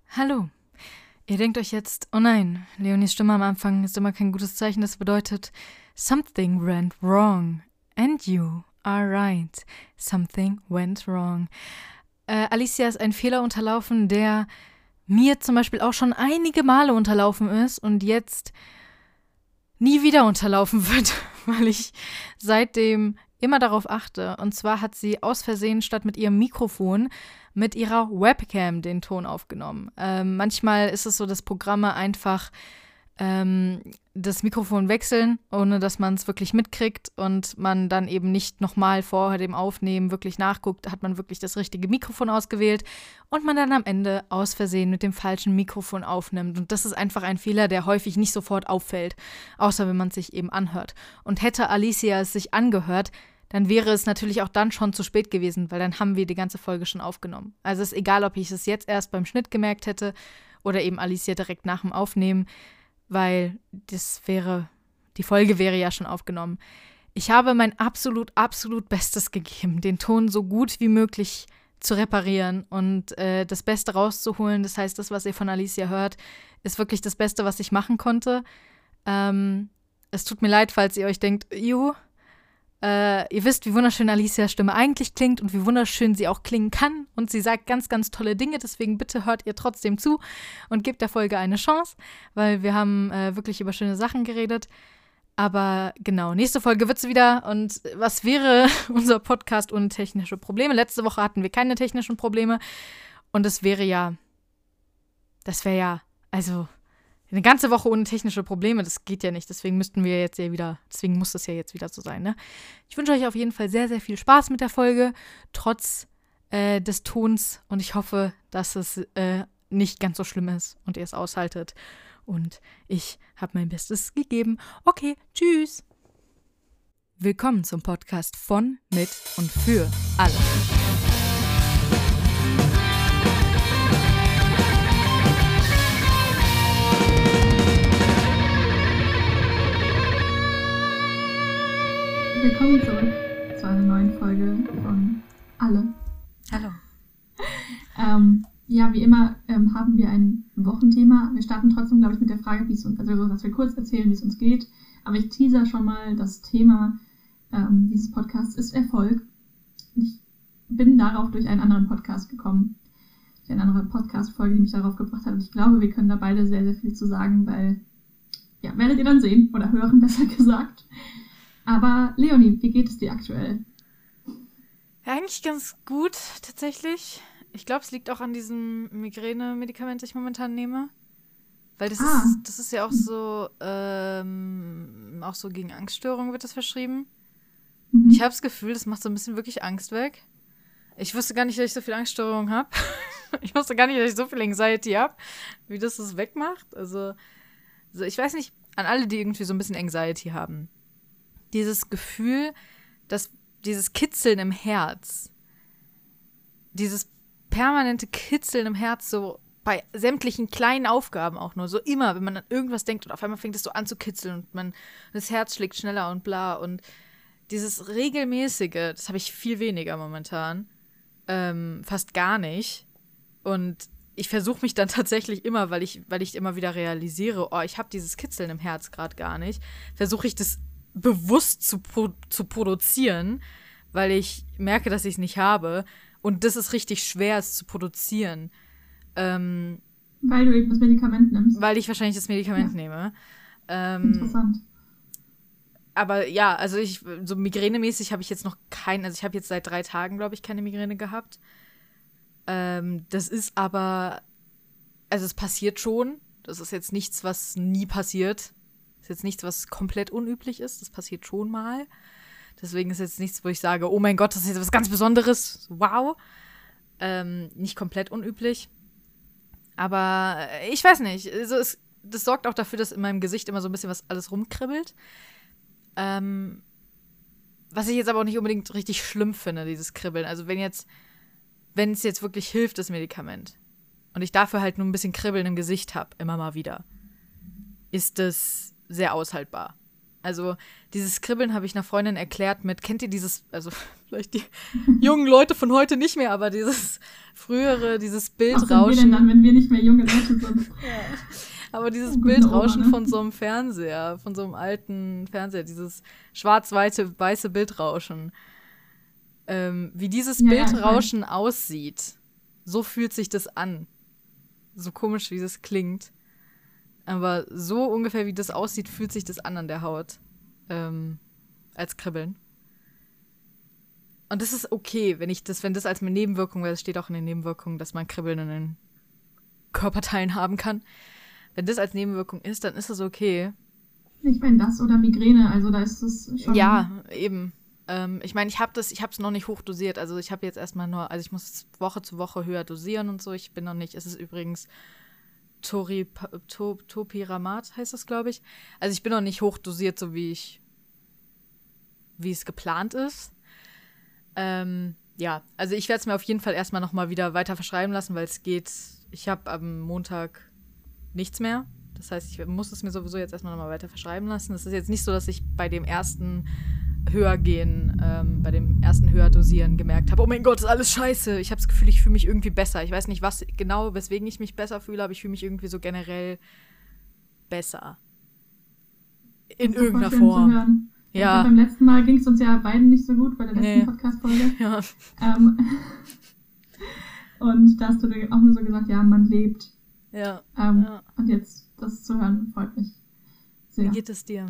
Hallo. Ihr denkt euch jetzt, oh nein, Leonies Stimme am Anfang ist immer kein gutes Zeichen. Das bedeutet, something went wrong. And you are right. Something went wrong. Alicia ist ein Fehler unterlaufen, der mir zum Beispiel auch schon einige Male unterlaufen ist und jetzt nie wieder unterlaufen wird, weil ich seitdem immer darauf achte. Und zwar hat sie aus Versehen statt mit ihrem Mikrofon mit ihrer Webcam den Ton aufgenommen. Manchmal ist es so, dass Programme einfach das Mikrofon wechseln, ohne dass man es wirklich mitkriegt und man dann eben nicht nochmal vor dem Aufnehmen wirklich nachguckt, hat man wirklich das richtige Mikrofon ausgewählt und man dann am Ende aus Versehen mit dem falschen Mikrofon aufnimmt. Und das ist einfach ein Fehler, der häufig nicht sofort auffällt, außer wenn man es sich eben anhört. Und hätte Alicia es sich angehört, dann wäre es natürlich auch dann schon zu spät gewesen, weil dann haben wir die ganze Folge schon aufgenommen. Also es ist egal, ob ich es jetzt erst beim Schnitt gemerkt hätte oder eben Alicia direkt nach dem Aufnehmen, weil die Folge wäre ja schon aufgenommen. Ich habe mein absolut Bestes gegeben, den Ton so gut wie möglich zu reparieren und das Beste rauszuholen. Das heißt, das, was ihr von Alicia hört, ist wirklich das Beste, was ich machen konnte. Es tut mir leid, falls ihr euch denkt, ihr wisst, wie wunderschön Alicias Stimme eigentlich klingt und wie wunderschön sie auch klingen kann. Und sie sagt ganz, ganz tolle Dinge. Deswegen bitte hört ihr trotzdem zu und gebt der Folge eine Chance, weil wir haben wirklich über schöne Sachen geredet. Aber genau, nächste Folge wird's wieder. Und was wäre unser Podcast ohne technische Probleme? Letzte Woche hatten wir keine technischen Probleme. Und das wäre ja, also eine ganze Woche ohne technische Probleme, das geht ja nicht. Deswegen muss das ja jetzt wieder so sein, ne? Ich wünsche euch auf jeden Fall sehr, sehr viel Spaß mit der Folge, trotz des Tons. Und ich hoffe, dass es nicht ganz so schlimm ist und ihr es aushaltet. Und ich habe mein Bestes gegeben. Okay, tschüss. Willkommen zum Podcast von, mit und für alle. Willkommen zurück zu einer neuen Folge von Alle. Hallo. Ja, wie immer haben wir ein Wochenthema. Wir starten trotzdem, glaube ich, mit der Frage, dass wir kurz erzählen, wie es uns geht. Aber ich teaser schon mal, das Thema dieses Podcasts ist Erfolg. Ich bin darauf durch einen anderen Podcast gekommen. Durch eine andere Podcast-Folge, die mich darauf gebracht hat. Und ich glaube, wir können da beide sehr, sehr viel zu sagen, weil, ja, werdet ihr dann sehen oder hören, besser gesagt. Aber Leonie, wie geht es dir aktuell? Ja, eigentlich ganz gut, tatsächlich. Ich glaube, es liegt auch an diesem Migräne-Medikament, das ich momentan nehme. Weil das ist ja auch so, auch so gegen Angststörungen wird das verschrieben. Mhm. Ich habe das Gefühl, das macht so ein bisschen wirklich Angst weg. Ich wusste gar nicht, dass ich so viel Angststörungen habe. Ich wusste gar nicht, dass ich so viel Anxiety habe, wie das wegmacht. Also ich weiß nicht, an alle, die irgendwie so ein bisschen Anxiety haben. Dieses Gefühl, dass dieses Kitzeln im Herz, dieses permanente Kitzeln im Herz, so bei sämtlichen kleinen Aufgaben auch nur, so immer, wenn man an irgendwas denkt und auf einmal fängt es so an zu kitzeln und das Herz schlägt schneller und bla und dieses regelmäßige, das habe ich viel weniger momentan, fast gar nicht und ich versuche mich dann tatsächlich immer, weil ich immer wieder realisiere, oh, ich habe dieses Kitzeln im Herz gerade gar nicht, versuche ich das bewusst zu produzieren, weil ich merke, dass ich es nicht habe. Und das ist richtig schwer, es zu produzieren. Weil du eben das Medikament nimmst. Weil ich wahrscheinlich das Medikament nehme. Interessant. Aber ja, also so migränemäßig habe ich jetzt noch also ich habe jetzt seit 3 Tagen, glaube ich, keine Migräne gehabt. Das ist aber, also es passiert schon. Das ist jetzt nichts, was nie passiert. Das ist jetzt nichts, was komplett unüblich ist. Das passiert schon mal. Deswegen ist jetzt nichts, wo ich sage, oh mein Gott, das ist jetzt was ganz Besonderes. Wow. Nicht komplett unüblich. Aber ich weiß nicht. Also das sorgt auch dafür, dass in meinem Gesicht immer so ein bisschen was alles rumkribbelt. Was ich jetzt aber auch nicht unbedingt richtig schlimm finde, dieses Kribbeln. Also wenn es jetzt wirklich hilft, das Medikament, und ich dafür halt nur ein bisschen Kribbeln im Gesicht habe, immer mal wieder, ist das sehr aushaltbar. Also dieses Kribbeln habe ich einer Freundin erklärt kennt ihr dieses, also Vielleicht die jungen Leute von heute nicht mehr, aber dieses Bildrauschen. Was sind wir denn dann, wenn wir nicht mehr junge Leute sind? Ja. Aber dieses Bildrauschen von so einem Fernseher, von so einem alten Fernseher, dieses schwarz-weiße Bildrauschen. Wie dieses Bildrauschen aussieht, so fühlt sich das an. So komisch, wie das klingt. Aber so ungefähr, wie das aussieht, fühlt sich das an der Haut. Als Kribbeln. Und das ist okay, wenn das als eine Nebenwirkung, weil es steht auch in den Nebenwirkungen, dass man Kribbeln in den Körperteilen haben kann. Wenn das als Nebenwirkung ist, dann ist das okay. Ich meine, das oder Migräne, also da ist es schon... Ja, eben. Ich meine, ich hab's noch nicht hochdosiert. Also ich habe jetzt erstmal ich muss Woche zu Woche höher dosieren und so. Ich bin noch nicht, es ist übrigens Topiramat, heißt das, glaube ich. Also ich bin noch nicht hochdosiert, so wie es geplant ist. Ja, also ich werde es mir auf jeden Fall erstmal nochmal wieder weiter verschreiben lassen, weil es geht, ich habe am Montag nichts mehr. Das heißt, ich muss es mir sowieso jetzt erstmal nochmal weiter verschreiben lassen. Es ist jetzt nicht so, dass ich bei dem ersten Höhergehen, bei dem ersten Höherdosieren gemerkt habe, oh mein Gott, ist alles scheiße. Ich habe das Gefühl, ich fühle mich irgendwie besser. Ich weiß nicht, was genau, weswegen ich mich besser fühle, aber ich fühle mich irgendwie so generell besser. In irgendeiner Form. Ja. Beim letzten Mal ging es uns ja beiden nicht so gut, bei der letzten Podcast-Folge. Ja. Und da hast du auch nur so gesagt, ja, man lebt. Ja. Und jetzt das zu hören, freut mich sehr. Wie geht es dir?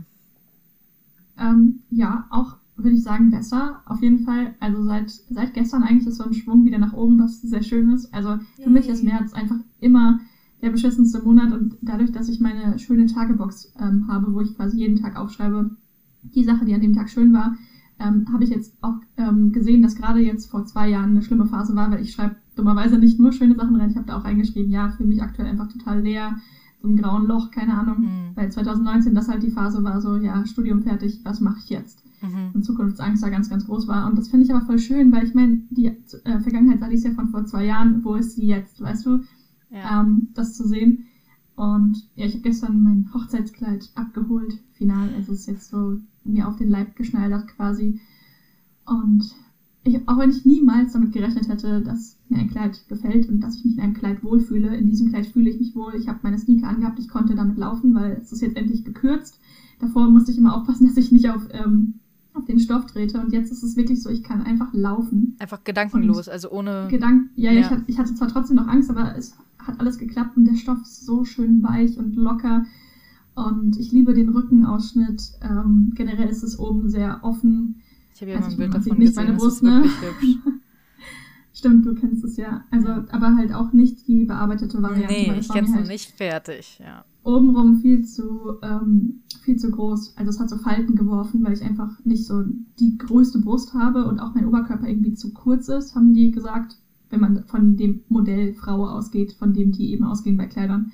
Ja, auch würde ich sagen, besser. Auf jeden Fall. Also seit gestern eigentlich ist so ein Schwung wieder nach oben, was sehr schön ist. Also für mich ist März einfach immer der beschissenste Monat. Und dadurch, dass ich meine schöne Tagebox habe, wo ich quasi jeden Tag aufschreibe, die Sache, die an dem Tag schön war, habe ich jetzt auch gesehen, dass gerade jetzt vor 2 Jahren eine schlimme Phase war, weil ich schreibe dummerweise nicht nur schöne Sachen rein. Ich habe da auch reingeschrieben, ja, fühle mich aktuell einfach total leer, so ein grauen Loch, keine Ahnung. Weil 2019 das halt die Phase war, so, ja, Studium fertig, was mache ich jetzt? Und Zukunftsangst da ganz, ganz groß war. Und das finde ich aber voll schön, weil ich meine, die Vergangenheit Alice ja von vor 2 Jahren, wo ist sie jetzt, weißt du? Ja. Das zu sehen. Und ja, ich habe gestern mein Hochzeitskleid abgeholt, final. Also es ist jetzt so mir auf den Leib geschneidert quasi. Und auch wenn ich niemals damit gerechnet hätte, dass mir ein Kleid gefällt und dass ich mich in einem Kleid wohlfühle, in diesem Kleid fühle ich mich wohl. Ich habe meine Sneaker angehabt, ich konnte damit laufen, weil es ist jetzt endlich gekürzt. Davor musste ich immer aufpassen, dass ich nicht auf den Stoff trete. Und jetzt ist es wirklich so, ich kann einfach laufen. Einfach gedankenlos, also ohne... Ich hatte zwar trotzdem noch Angst, aber es hat alles geklappt und der Stoff ist so schön weich und locker. Und ich liebe den Rückenausschnitt. Generell ist es oben sehr offen. Ich habe ja mal ein Bild davon gesehen, meine Brust, das ist wirklich hübsch. Stimmt, du kennst es ja. Also, aber halt auch nicht die bearbeitete Variante. Nee, ich kenn's noch nicht fertig, ja. Obenrum viel zu groß. Also es hat so Falten geworfen, weil ich einfach nicht so die größte Brust habe und auch mein Oberkörper irgendwie zu kurz ist, haben die gesagt, wenn man von dem Modell Frau ausgeht, von dem die eben ausgehen bei Kleidern.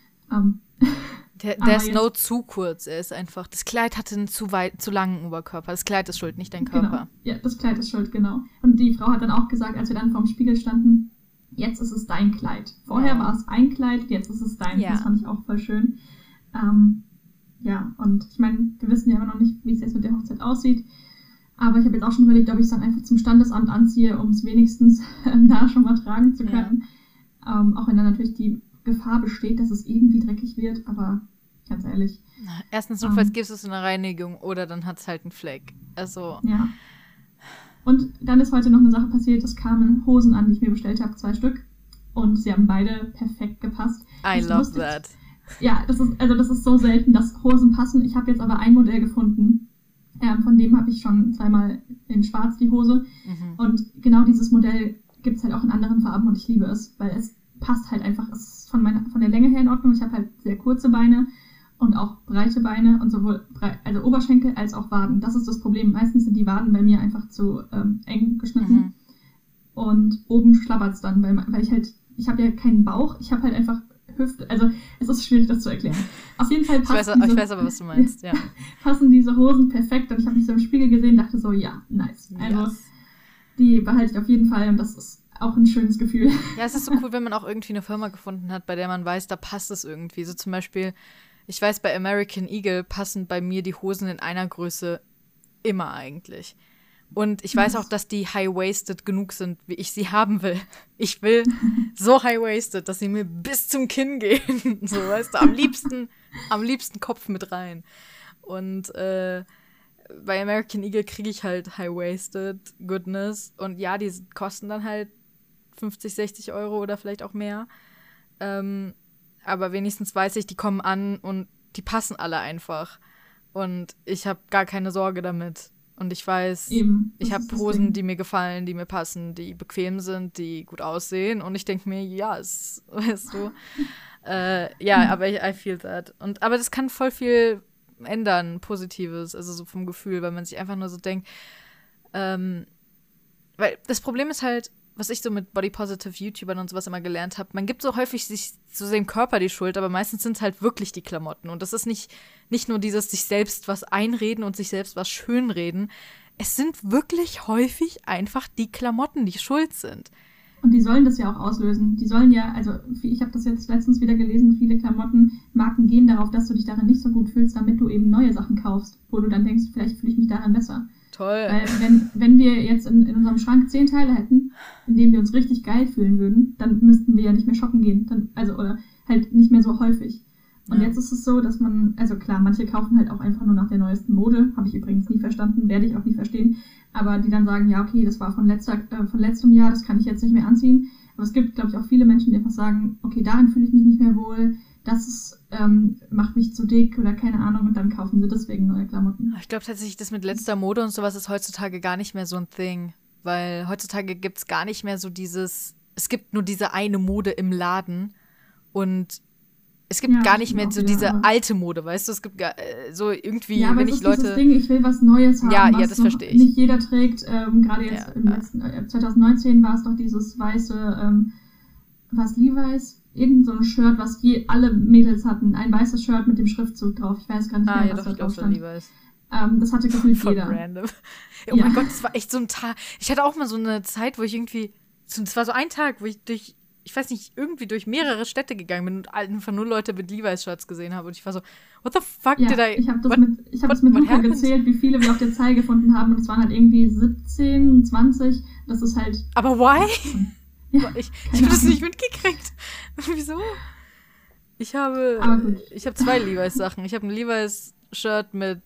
Der ist no zu kurz, er ist einfach, das Kleid hatte einen zu langen Oberkörper. Das Kleid ist schuld, nicht dein Körper. Genau. Ja, das Kleid ist schuld, genau. Und die Frau hat dann auch gesagt, als wir dann vorm Spiegel standen, jetzt ist es dein Kleid. Vorher war es ein Kleid, jetzt ist es dein. Ja. Das fand ich auch voll schön. Ja, und ich meine, wir wissen ja immer noch nicht, wie es jetzt mit der Hochzeit aussieht. Aber ich habe jetzt auch schon überlegt, ob ich es dann einfach zum Standesamt anziehe, um es wenigstens da schon mal tragen zu können. Ja. Auch wenn dann natürlich die Gefahr besteht, dass es irgendwie dreckig wird, aber ganz ehrlich. Erstens, notfalls gibst du es in eine Reinigung oder dann hat es halt einen Fleck. Also. Ja. Und dann ist heute noch eine Sache passiert, es kamen Hosen an, die ich mir bestellt habe, 2 Stück. Und sie haben beide perfekt gepasst. I love that. Ja, das ist so selten, dass Hosen passen. Ich habe jetzt aber ein Modell gefunden. Von dem habe ich schon 2-mal in schwarz die Hose. Und genau dieses Modell gibt es halt auch in anderen Farben und ich liebe es, weil es passt halt einfach. Es ist von der Länge her in Ordnung. Ich habe halt sehr kurze Beine und auch breite Beine und sowohl also Oberschenkel als auch Waden. Das ist das Problem. Meistens sind die Waden bei mir einfach zu eng geschnitten. Und oben schlabbert es dann, weil ich habe ja keinen Bauch. Ich habe halt einfach Hüfte. Also es ist schwierig, das zu erklären. Auf jeden Fall ich weiß aber, was du meinst, ja. Passen diese Hosen perfekt und ich habe mich so im Spiegel gesehen und dachte so, ja, nice. Also die behalte ich auf jeden Fall und das ist auch ein schönes Gefühl. Ja, es ist so cool, wenn man auch irgendwie eine Firma gefunden hat, bei der man weiß, da passt es irgendwie. So zum Beispiel, ich weiß, bei American Eagle passen bei mir die Hosen in einer Größe immer eigentlich. Und ich weiß auch, dass die high-waisted genug sind, wie ich sie haben will. Ich will so high-waisted, dass sie mir bis zum Kinn gehen. So, weißt du, am liebsten Kopf mit rein. Und bei American Eagle kriege ich halt high-waisted Goodness. Und ja, die kosten dann halt 50, 60 Euro oder vielleicht auch mehr. Aber wenigstens weiß ich, die kommen an und die passen alle einfach. Und ich habe gar keine Sorge damit. Und ich weiß, ich habe Hosen, die mir gefallen, die mir passen, die bequem sind, die gut aussehen. Und ich denke mir, yes, weißt du. Aber I feel that. Aber das kann voll viel ändern, Positives, also so vom Gefühl, weil man sich einfach nur so denkt, weil das Problem ist halt, was ich so mit Body-Positive YouTubern und sowas immer gelernt habe, man gibt so häufig sich so dem Körper die Schuld, aber meistens sind es halt wirklich die Klamotten. Und das ist nicht nur dieses sich selbst was einreden und sich selbst was schönreden. Es sind wirklich häufig einfach die Klamotten, die schuld sind. Und die sollen das ja auch auslösen. Die sollen ja, also ich habe das jetzt letztens wieder gelesen, viele Klamottenmarken gehen darauf, dass du dich darin nicht so gut fühlst, damit du eben neue Sachen kaufst, wo du dann denkst, vielleicht fühle ich mich daran besser. Toll. Weil wenn wir jetzt in unserem Schrank 10 Teile hätten, in denen wir uns richtig geil fühlen würden, dann müssten wir ja nicht mehr shoppen gehen. Oder halt nicht mehr so häufig. Und jetzt ist es so, dass man, also klar, manche kaufen halt auch einfach nur nach der neuesten Mode, habe ich übrigens nie verstanden, werde ich auch nie verstehen, aber die dann sagen, ja okay, das war von letztem Jahr, das kann ich jetzt nicht mehr anziehen. Aber es gibt, glaube ich, auch viele Menschen, die einfach sagen, okay, darin fühle ich mich nicht mehr wohl, das macht mich zu dick oder keine Ahnung, und dann kaufen sie deswegen neue Klamotten. Ich glaube tatsächlich, das mit letzter Mode und sowas ist heutzutage gar nicht mehr so ein Thing, weil heutzutage gibt es gar nicht mehr so es gibt nur diese eine Mode im Laden und es gibt gar nicht mehr so diese alte Mode, weißt du? Es gibt so irgendwie, ja, aber wenn es ich ist Leute. Dieses Ding, ich will was Neues haben. Ja, das verstehe ich. Nicht jeder trägt, gerade jetzt im letzten, 2019 war es doch dieses weiße, was Levi's, irgend so ein Shirt, was alle Mädels hatten. Ein weißes Shirt mit dem Schriftzug drauf. Ich weiß gar nicht mehr, was da drauf stand. Levi's. Das hatte gefühlt Voll jeder. Random. Oh mein Gott, das war echt so ein Tag. Ich hatte auch mal so eine Zeit, wo ich irgendwie, das war so ein Tag, wo ich irgendwie durch mehrere Städte gegangen bin und einfach nur Leute mit Levi's-Shirts gesehen habe. Und ich war so, what the fuck did I... Ich habe das mit Luca gezählt, wie viele wir auf der Zahl gefunden haben. Und es waren halt irgendwie 17, 20. Das ist halt... Aber why? Ja, ich habe das nicht mitgekriegt. Wieso? Ich habe 2 Levi's-Sachen. Ich habe ein Levi's-Shirt mit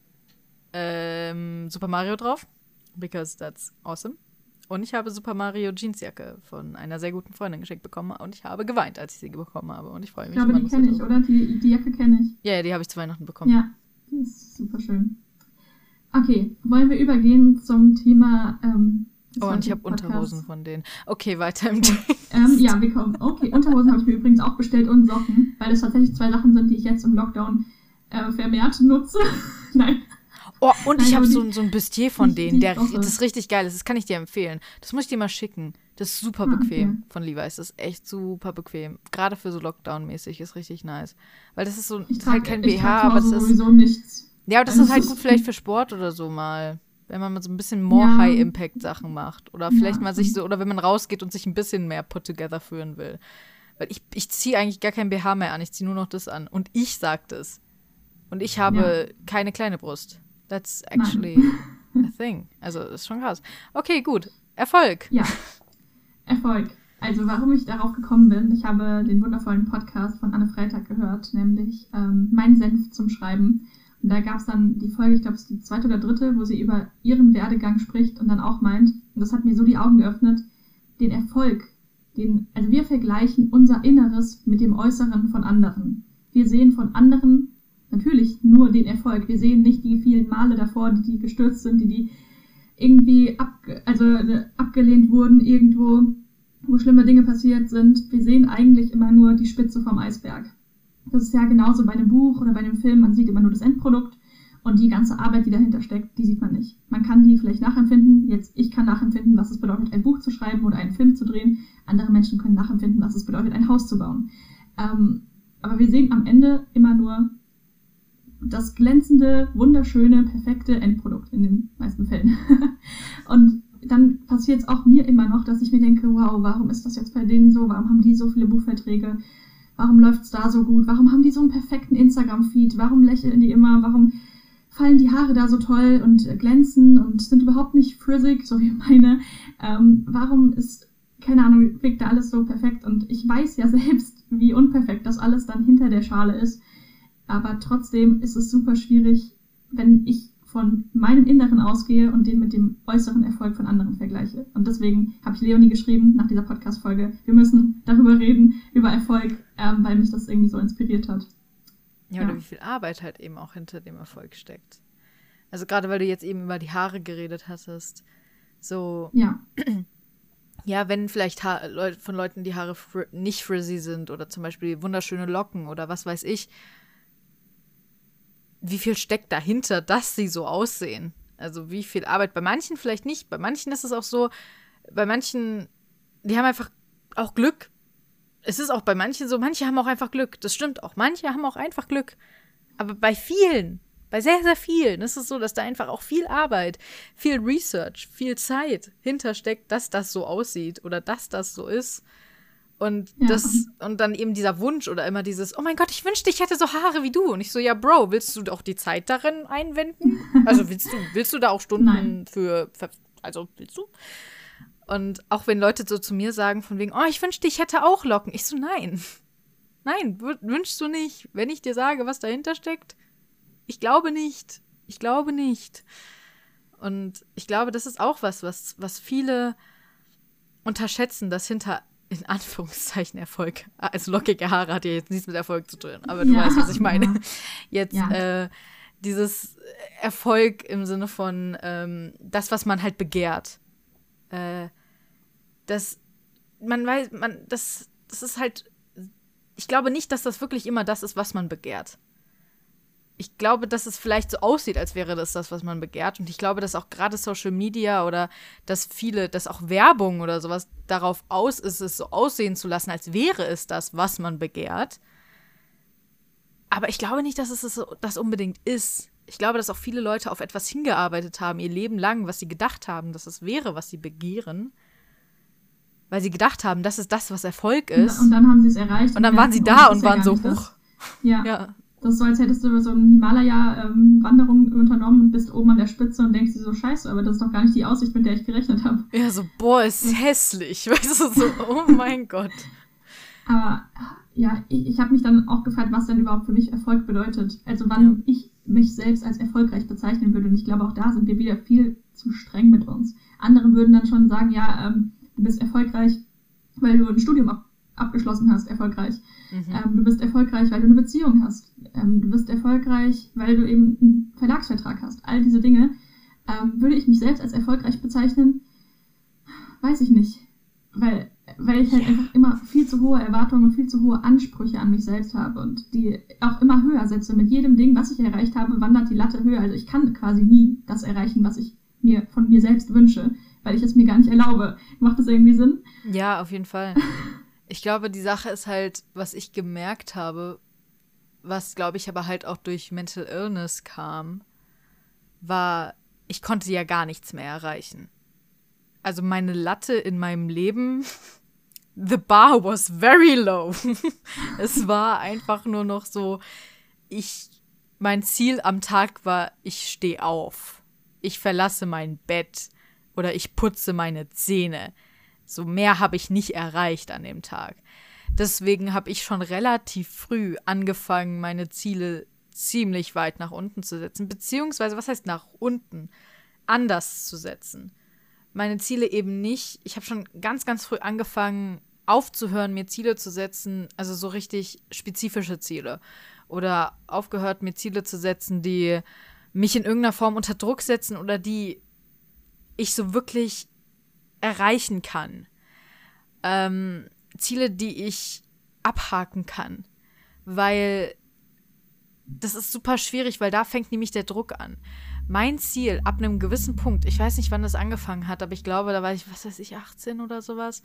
Super Mario drauf. Because that's awesome. Und ich habe Super Mario Jeansjacke von einer sehr guten Freundin geschenkt bekommen. Und ich habe geweint, als ich sie bekommen habe. Und ich freue mich. Ich glaube, die kenne ich, oder? Die Jacke kenne ich. Ja, die habe ich zu Weihnachten bekommen. Ja, die ist super schön. Okay, wollen wir übergehen zum Thema... und ich habe Unterhosen von denen. Okay, weiter im Text. Ja, wir kommen. Okay, Unterhosen habe ich mir übrigens auch bestellt und Socken, weil es tatsächlich 2 Sachen sind, die ich jetzt im Lockdown vermehrt nutze. Nein. Oh, und ich habe so ein Bustier von denen, das ist richtig geil. Das kann ich dir empfehlen. Das muss ich dir mal schicken. Das ist super bequem von Levi's. Das ist echt super bequem. Gerade für so Lockdown-mäßig ist richtig nice. Weil das ist so, das ist halt kein BH, aber das ist sowieso nichts. Ja, aber das ist halt gut vielleicht für Sport oder so mal. Wenn man mal so ein bisschen more High-Impact-Sachen macht. Oder vielleicht mal sich so, oder wenn man rausgeht und sich ein bisschen mehr put together führen will. Weil ich ziehe eigentlich gar kein BH mehr an. Ich ziehe nur noch das an. Und ich sag das. Und ich habe keine kleine Brust. That's actually a thing. Also, das ist schon krass. Okay, gut. Erfolg. Ja, Erfolg. Also, warum ich darauf gekommen bin, ich habe den wundervollen Podcast von Anne Freitag gehört, nämlich Mein Senf zum Schreiben. Und da gab es dann die Folge, ich glaube, es ist die 2. oder 3., wo sie über ihren Werdegang spricht und dann auch meint, und das hat mir so die Augen geöffnet, den Erfolg, also wir vergleichen unser Inneres mit dem Äußeren von anderen. Wir sehen von anderen natürlich nur den Erfolg. Wir sehen nicht die vielen Male davor, die gestürzt sind, die irgendwie abgelehnt wurden irgendwo, wo schlimme Dinge passiert sind. Wir sehen eigentlich immer nur die Spitze vom Eisberg. Das ist ja genauso bei einem Buch oder bei einem Film. Man sieht immer nur das Endprodukt und die ganze Arbeit, die dahinter steckt, die sieht man nicht. Man kann die vielleicht nachempfinden. Ich kann nachempfinden, was es bedeutet, ein Buch zu schreiben oder einen Film zu drehen. Andere Menschen können nachempfinden, was es bedeutet, ein Haus zu bauen. Aber wir sehen am Ende immer nur das glänzende, wunderschöne, perfekte Endprodukt in den meisten Fällen. Und dann passiert es auch mir immer noch, dass ich mir denke, wow, warum ist das jetzt bei denen so? Warum haben die so viele Buchverträge? Warum läuft es da so gut? Warum haben die so einen perfekten Instagram-Feed? Warum lächeln die immer? Warum fallen die Haare da so toll und glänzen und sind überhaupt nicht frizzig, so wie meine. Warum ist, keine Ahnung, wirkt da alles so perfekt? Und ich weiß ja selbst, wie unperfekt das alles dann hinter der Schale ist. Aber trotzdem ist es super schwierig, wenn ich von meinem Inneren ausgehe und den mit dem äußeren Erfolg von anderen vergleiche. Und deswegen habe ich Leonie geschrieben nach dieser Podcast-Folge, wir müssen darüber reden, über Erfolg, weil mich das irgendwie so inspiriert hat. Ja, oder wie viel Arbeit halt eben auch hinter dem Erfolg steckt. Also gerade weil du jetzt eben über die Haare geredet hattest, so, ja, wenn vielleicht von Leuten die Haare nicht frizzy sind oder zum Beispiel wunderschöne Locken oder was weiß ich, wie viel steckt dahinter, dass sie so aussehen? Also wie viel Arbeit? Bei manchen vielleicht nicht. Bei manchen ist es auch so, bei manchen, die haben einfach auch Glück. Es ist auch bei manchen so, manche haben auch einfach Glück. Das stimmt auch. Manche haben auch einfach Glück. Aber bei vielen, bei sehr, sehr vielen ist es so, dass da einfach auch viel Arbeit, viel Research, viel Zeit hintersteckt, dass das so aussieht oder dass das so ist. Und und dann eben dieser Wunsch oder immer dieses, oh mein Gott, ich wünschte, ich hätte so Haare wie du. Und ich so, ja, Bro, willst du auch die Zeit darin einwenden? Also willst du da auch Stunden also willst du? Und auch wenn Leute so zu mir sagen von wegen, oh, ich wünschte, ich hätte auch Locken. Ich so, nein. Nein, wünschst du nicht. Wenn ich dir sage, was dahinter steckt, ich glaube nicht. Ich glaube nicht. Und ich glaube, das ist auch was viele unterschätzen, dass hinter in Anführungszeichen Erfolg. Also lockige Haare hat ja jetzt nichts mit Erfolg zu tun, aber du weißt, was ich meine. Jetzt dieses Erfolg im Sinne von das, was man halt begehrt. Das ist halt, ich glaube nicht, dass das wirklich immer das ist, was man begehrt. Ich glaube, dass es vielleicht so aussieht, als wäre das, was man begehrt. Und ich glaube, dass auch gerade Social Media oder dass auch Werbung oder sowas darauf aus ist, es so aussehen zu lassen, als wäre es das, was man begehrt. Aber ich glaube nicht, dass es das unbedingt ist. Ich glaube, dass auch viele Leute auf etwas hingearbeitet haben, ihr Leben lang, was sie gedacht haben, dass es wäre, was sie begehren. Weil sie gedacht haben, das ist das, was Erfolg ist. Und dann haben sie es erreicht. Und dann waren sie da und waren so, huch. Ja. Das ist so, als hättest du so eine Himalaya-Wanderung unternommen und bist oben an der Spitze und denkst dir so, scheiße, aber das ist doch gar nicht die Aussicht, mit der ich gerechnet habe. Ja, so, boah, ist hässlich. Weißt du, so, oh mein Gott. Aber ja, ich habe mich dann auch gefragt, was denn überhaupt für mich Erfolg bedeutet. Also wann ich mich selbst als erfolgreich bezeichnen würde. Und ich glaube, auch da sind wir wieder viel zu streng mit uns. Andere würden dann schon sagen, ja, du bist erfolgreich, weil du ein Studium abgeschlossen hast, erfolgreich. Du bist erfolgreich, weil du eine Beziehung hast. Du bist erfolgreich, weil du eben einen Verlagsvertrag hast. All diese Dinge. Würde ich mich selbst als erfolgreich bezeichnen? Weiß ich nicht. Weil ich halt einfach immer viel zu hohe Erwartungen und viel zu hohe Ansprüche an mich selbst habe und die auch immer höher setze. Mit jedem Ding, was ich erreicht habe, wandert die Latte höher. Also ich kann quasi nie das erreichen, was ich mir von mir selbst wünsche, weil ich es mir gar nicht erlaube. Macht das irgendwie Sinn? Ja, auf jeden Fall. Ich glaube, die Sache ist halt, was ich gemerkt habe, was, glaube ich, aber halt auch durch Mental Illness kam, war, ich konnte ja gar nichts mehr erreichen. Also meine Latte in meinem Leben, the bar was very low. Es war einfach nur noch so, mein Ziel am Tag war, ich stehe auf. Ich verlasse mein Bett oder ich putze meine Zähne. So mehr habe ich nicht erreicht an dem Tag. Deswegen habe ich schon relativ früh angefangen, meine Ziele ziemlich weit nach unten zu setzen. Beziehungsweise, was heißt nach unten? Anders zu setzen. Meine Ziele eben nicht. Ich habe schon ganz, ganz früh angefangen, aufzuhören, mir Ziele zu setzen, also so richtig spezifische Ziele. Oder aufgehört, mir Ziele zu setzen, die mich in irgendeiner Form unter Druck setzen oder die ich so wirklich erreichen kann. Ziele, die ich abhaken kann. Weil das ist super schwierig, weil da fängt nämlich der Druck an. Mein Ziel ab einem gewissen Punkt, ich weiß nicht, wann das angefangen hat, aber ich glaube, da war ich, 18 oder sowas.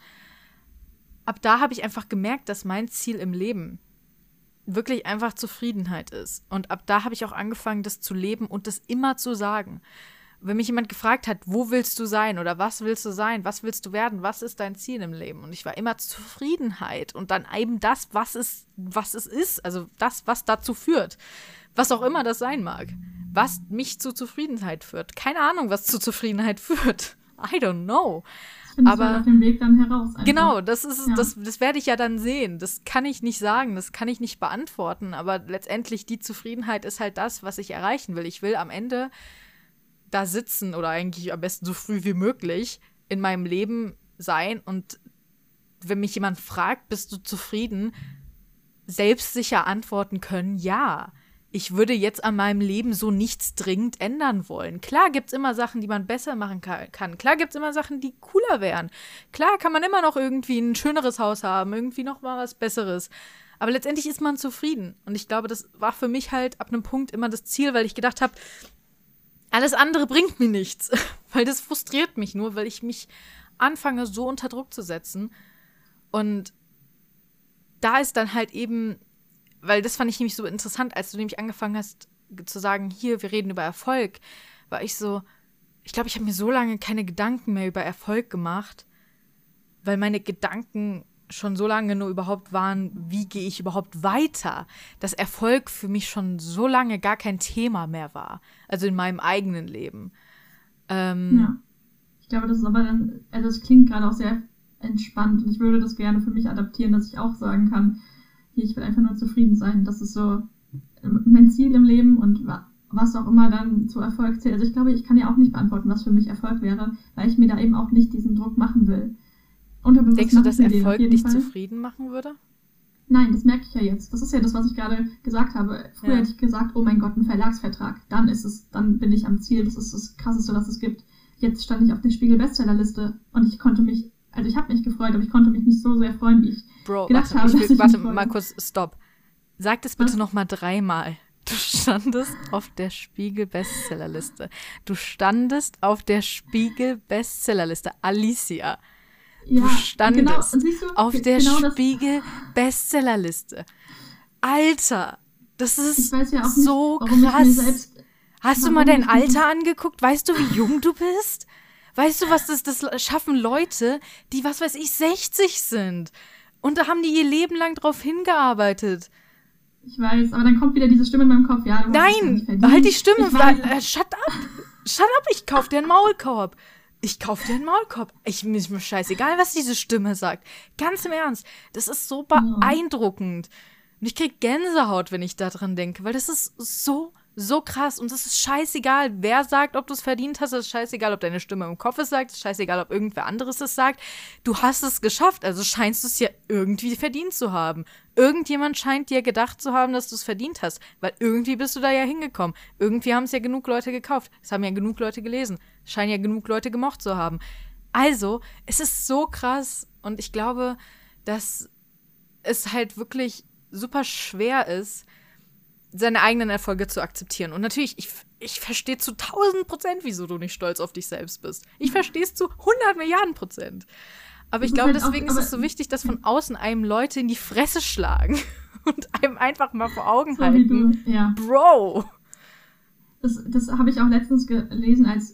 Ab da habe ich einfach gemerkt, dass mein Ziel im Leben wirklich einfach Zufriedenheit ist. Und ab da habe ich auch angefangen, das zu leben und das immer zu sagen. Wenn mich jemand gefragt hat, wo willst du sein oder was willst du sein, was willst du werden, was ist dein Ziel im Leben? Und ich war immer Zufriedenheit und dann eben das, was es ist, also das, was dazu führt, was auch immer das sein mag. was mich zu Zufriedenheit führt. Keine Ahnung, was zu Zufriedenheit führt. I don't know. Ich finde, Aber auf dem Weg dann heraus. Einfach. Genau, das werde ich ja dann sehen. Das kann ich nicht sagen, das kann ich nicht beantworten. Aber letztendlich die Zufriedenheit ist halt das, was ich erreichen will. Ich will am Ende da sitzen oder eigentlich am besten so früh wie möglich in meinem Leben sein. Und wenn mich jemand fragt, bist du zufrieden, selbstsicher antworten können, ja. Ich würde jetzt an meinem Leben so nichts dringend ändern wollen. Klar gibt's immer Sachen, die man besser machen kann. Klar gibt's immer Sachen, die cooler wären. Klar kann man immer noch irgendwie ein schöneres Haus haben, irgendwie noch mal was Besseres. Aber letztendlich ist man zufrieden. Und ich glaube, das war für mich halt ab einem Punkt immer das Ziel, weil ich gedacht habe, alles andere bringt mir nichts. Weil das frustriert mich nur, weil ich mich anfange, so unter Druck zu setzen. Und da ist dann halt eben, weil das fand ich nämlich so interessant, als du nämlich angefangen hast zu sagen, hier, wir reden über Erfolg, war ich so, ich glaube, ich habe mir so lange keine Gedanken mehr über Erfolg gemacht, weil meine Gedanken schon so lange nur überhaupt waren, wie gehe ich überhaupt weiter, dass Erfolg für mich schon so lange gar kein Thema mehr war, also in meinem eigenen Leben. Ja, ich glaube, das ist aber dann, also es klingt gerade auch sehr entspannt und ich würde das gerne für mich adaptieren, dass ich auch sagen kann, ich will einfach nur zufrieden sein. Das ist so mein Ziel im Leben und was auch immer dann zu Erfolg zählt. Also ich glaube, ich kann ja auch nicht beantworten, was für mich Erfolg wäre, weil ich mir da eben auch nicht diesen Druck machen will. Denkst du, dass Erfolg dich zufrieden machen würde? Nein, das merke ich ja jetzt. Das ist ja das, was ich gerade gesagt habe. Früher hätte ich gesagt, oh mein Gott, ein Verlagsvertrag. Dann bin ich am Ziel. Das ist das Krasseste, was es gibt. Jetzt stand ich auf der Spiegel-Bestsellerliste und ich habe mich gefreut, aber ich konnte mich nicht so sehr freuen, wie ich gedacht habe. Warte, mal kurz, stopp. Sag das bitte noch mal 3-mal. Du standest auf der Spiegel-Bestsellerliste. Du standest auf der Spiegel-Bestsellerliste. Alicia. Ja, du standest genau. auf der Spiegel-Bestsellerliste. Alter, das ist ja so krass. Hast du mal dein Alter angeguckt? Weißt du, wie jung du bist? Weißt du, was das schaffen Leute, die, was weiß ich, 60 sind? Und da haben die ihr Leben lang drauf hingearbeitet. Ich weiß, aber dann kommt wieder diese Stimme in meinem Kopf. Ja, nein, halt die Stimme. Shut up. Shut up, ich kauf dir einen Maulkorb. Mir ist mir scheißegal, was diese Stimme sagt. Ganz im Ernst. Das ist so beeindruckend. Und ich krieg Gänsehaut, wenn ich da dran denke, weil das ist so krass. Und es ist scheißegal, wer sagt, ob du es verdient hast. Es ist scheißegal, ob deine Stimme im Kopf es sagt. Es ist scheißegal, ob irgendwer anderes es sagt. Du hast es geschafft, also scheinst du es ja irgendwie verdient zu haben. Irgendjemand scheint dir gedacht zu haben, dass du es verdient hast. Weil irgendwie bist du da ja hingekommen. Irgendwie haben es ja genug Leute gekauft. Es haben ja genug Leute gelesen. Es scheinen ja genug Leute gemocht zu haben. Also, es ist so krass. Und ich glaube, dass es halt wirklich super schwer ist, seine eigenen Erfolge zu akzeptieren. Und natürlich, ich verstehe zu 1000%, wieso du nicht stolz auf dich selbst bist. Ich verstehe es zu 100 Milliarden %. Aber ich glaube, deswegen ist es so wichtig, dass von außen einem Leute in die Fresse schlagen und einem einfach mal vor Augen halten. Bro! Das habe ich auch letztens gelesen, als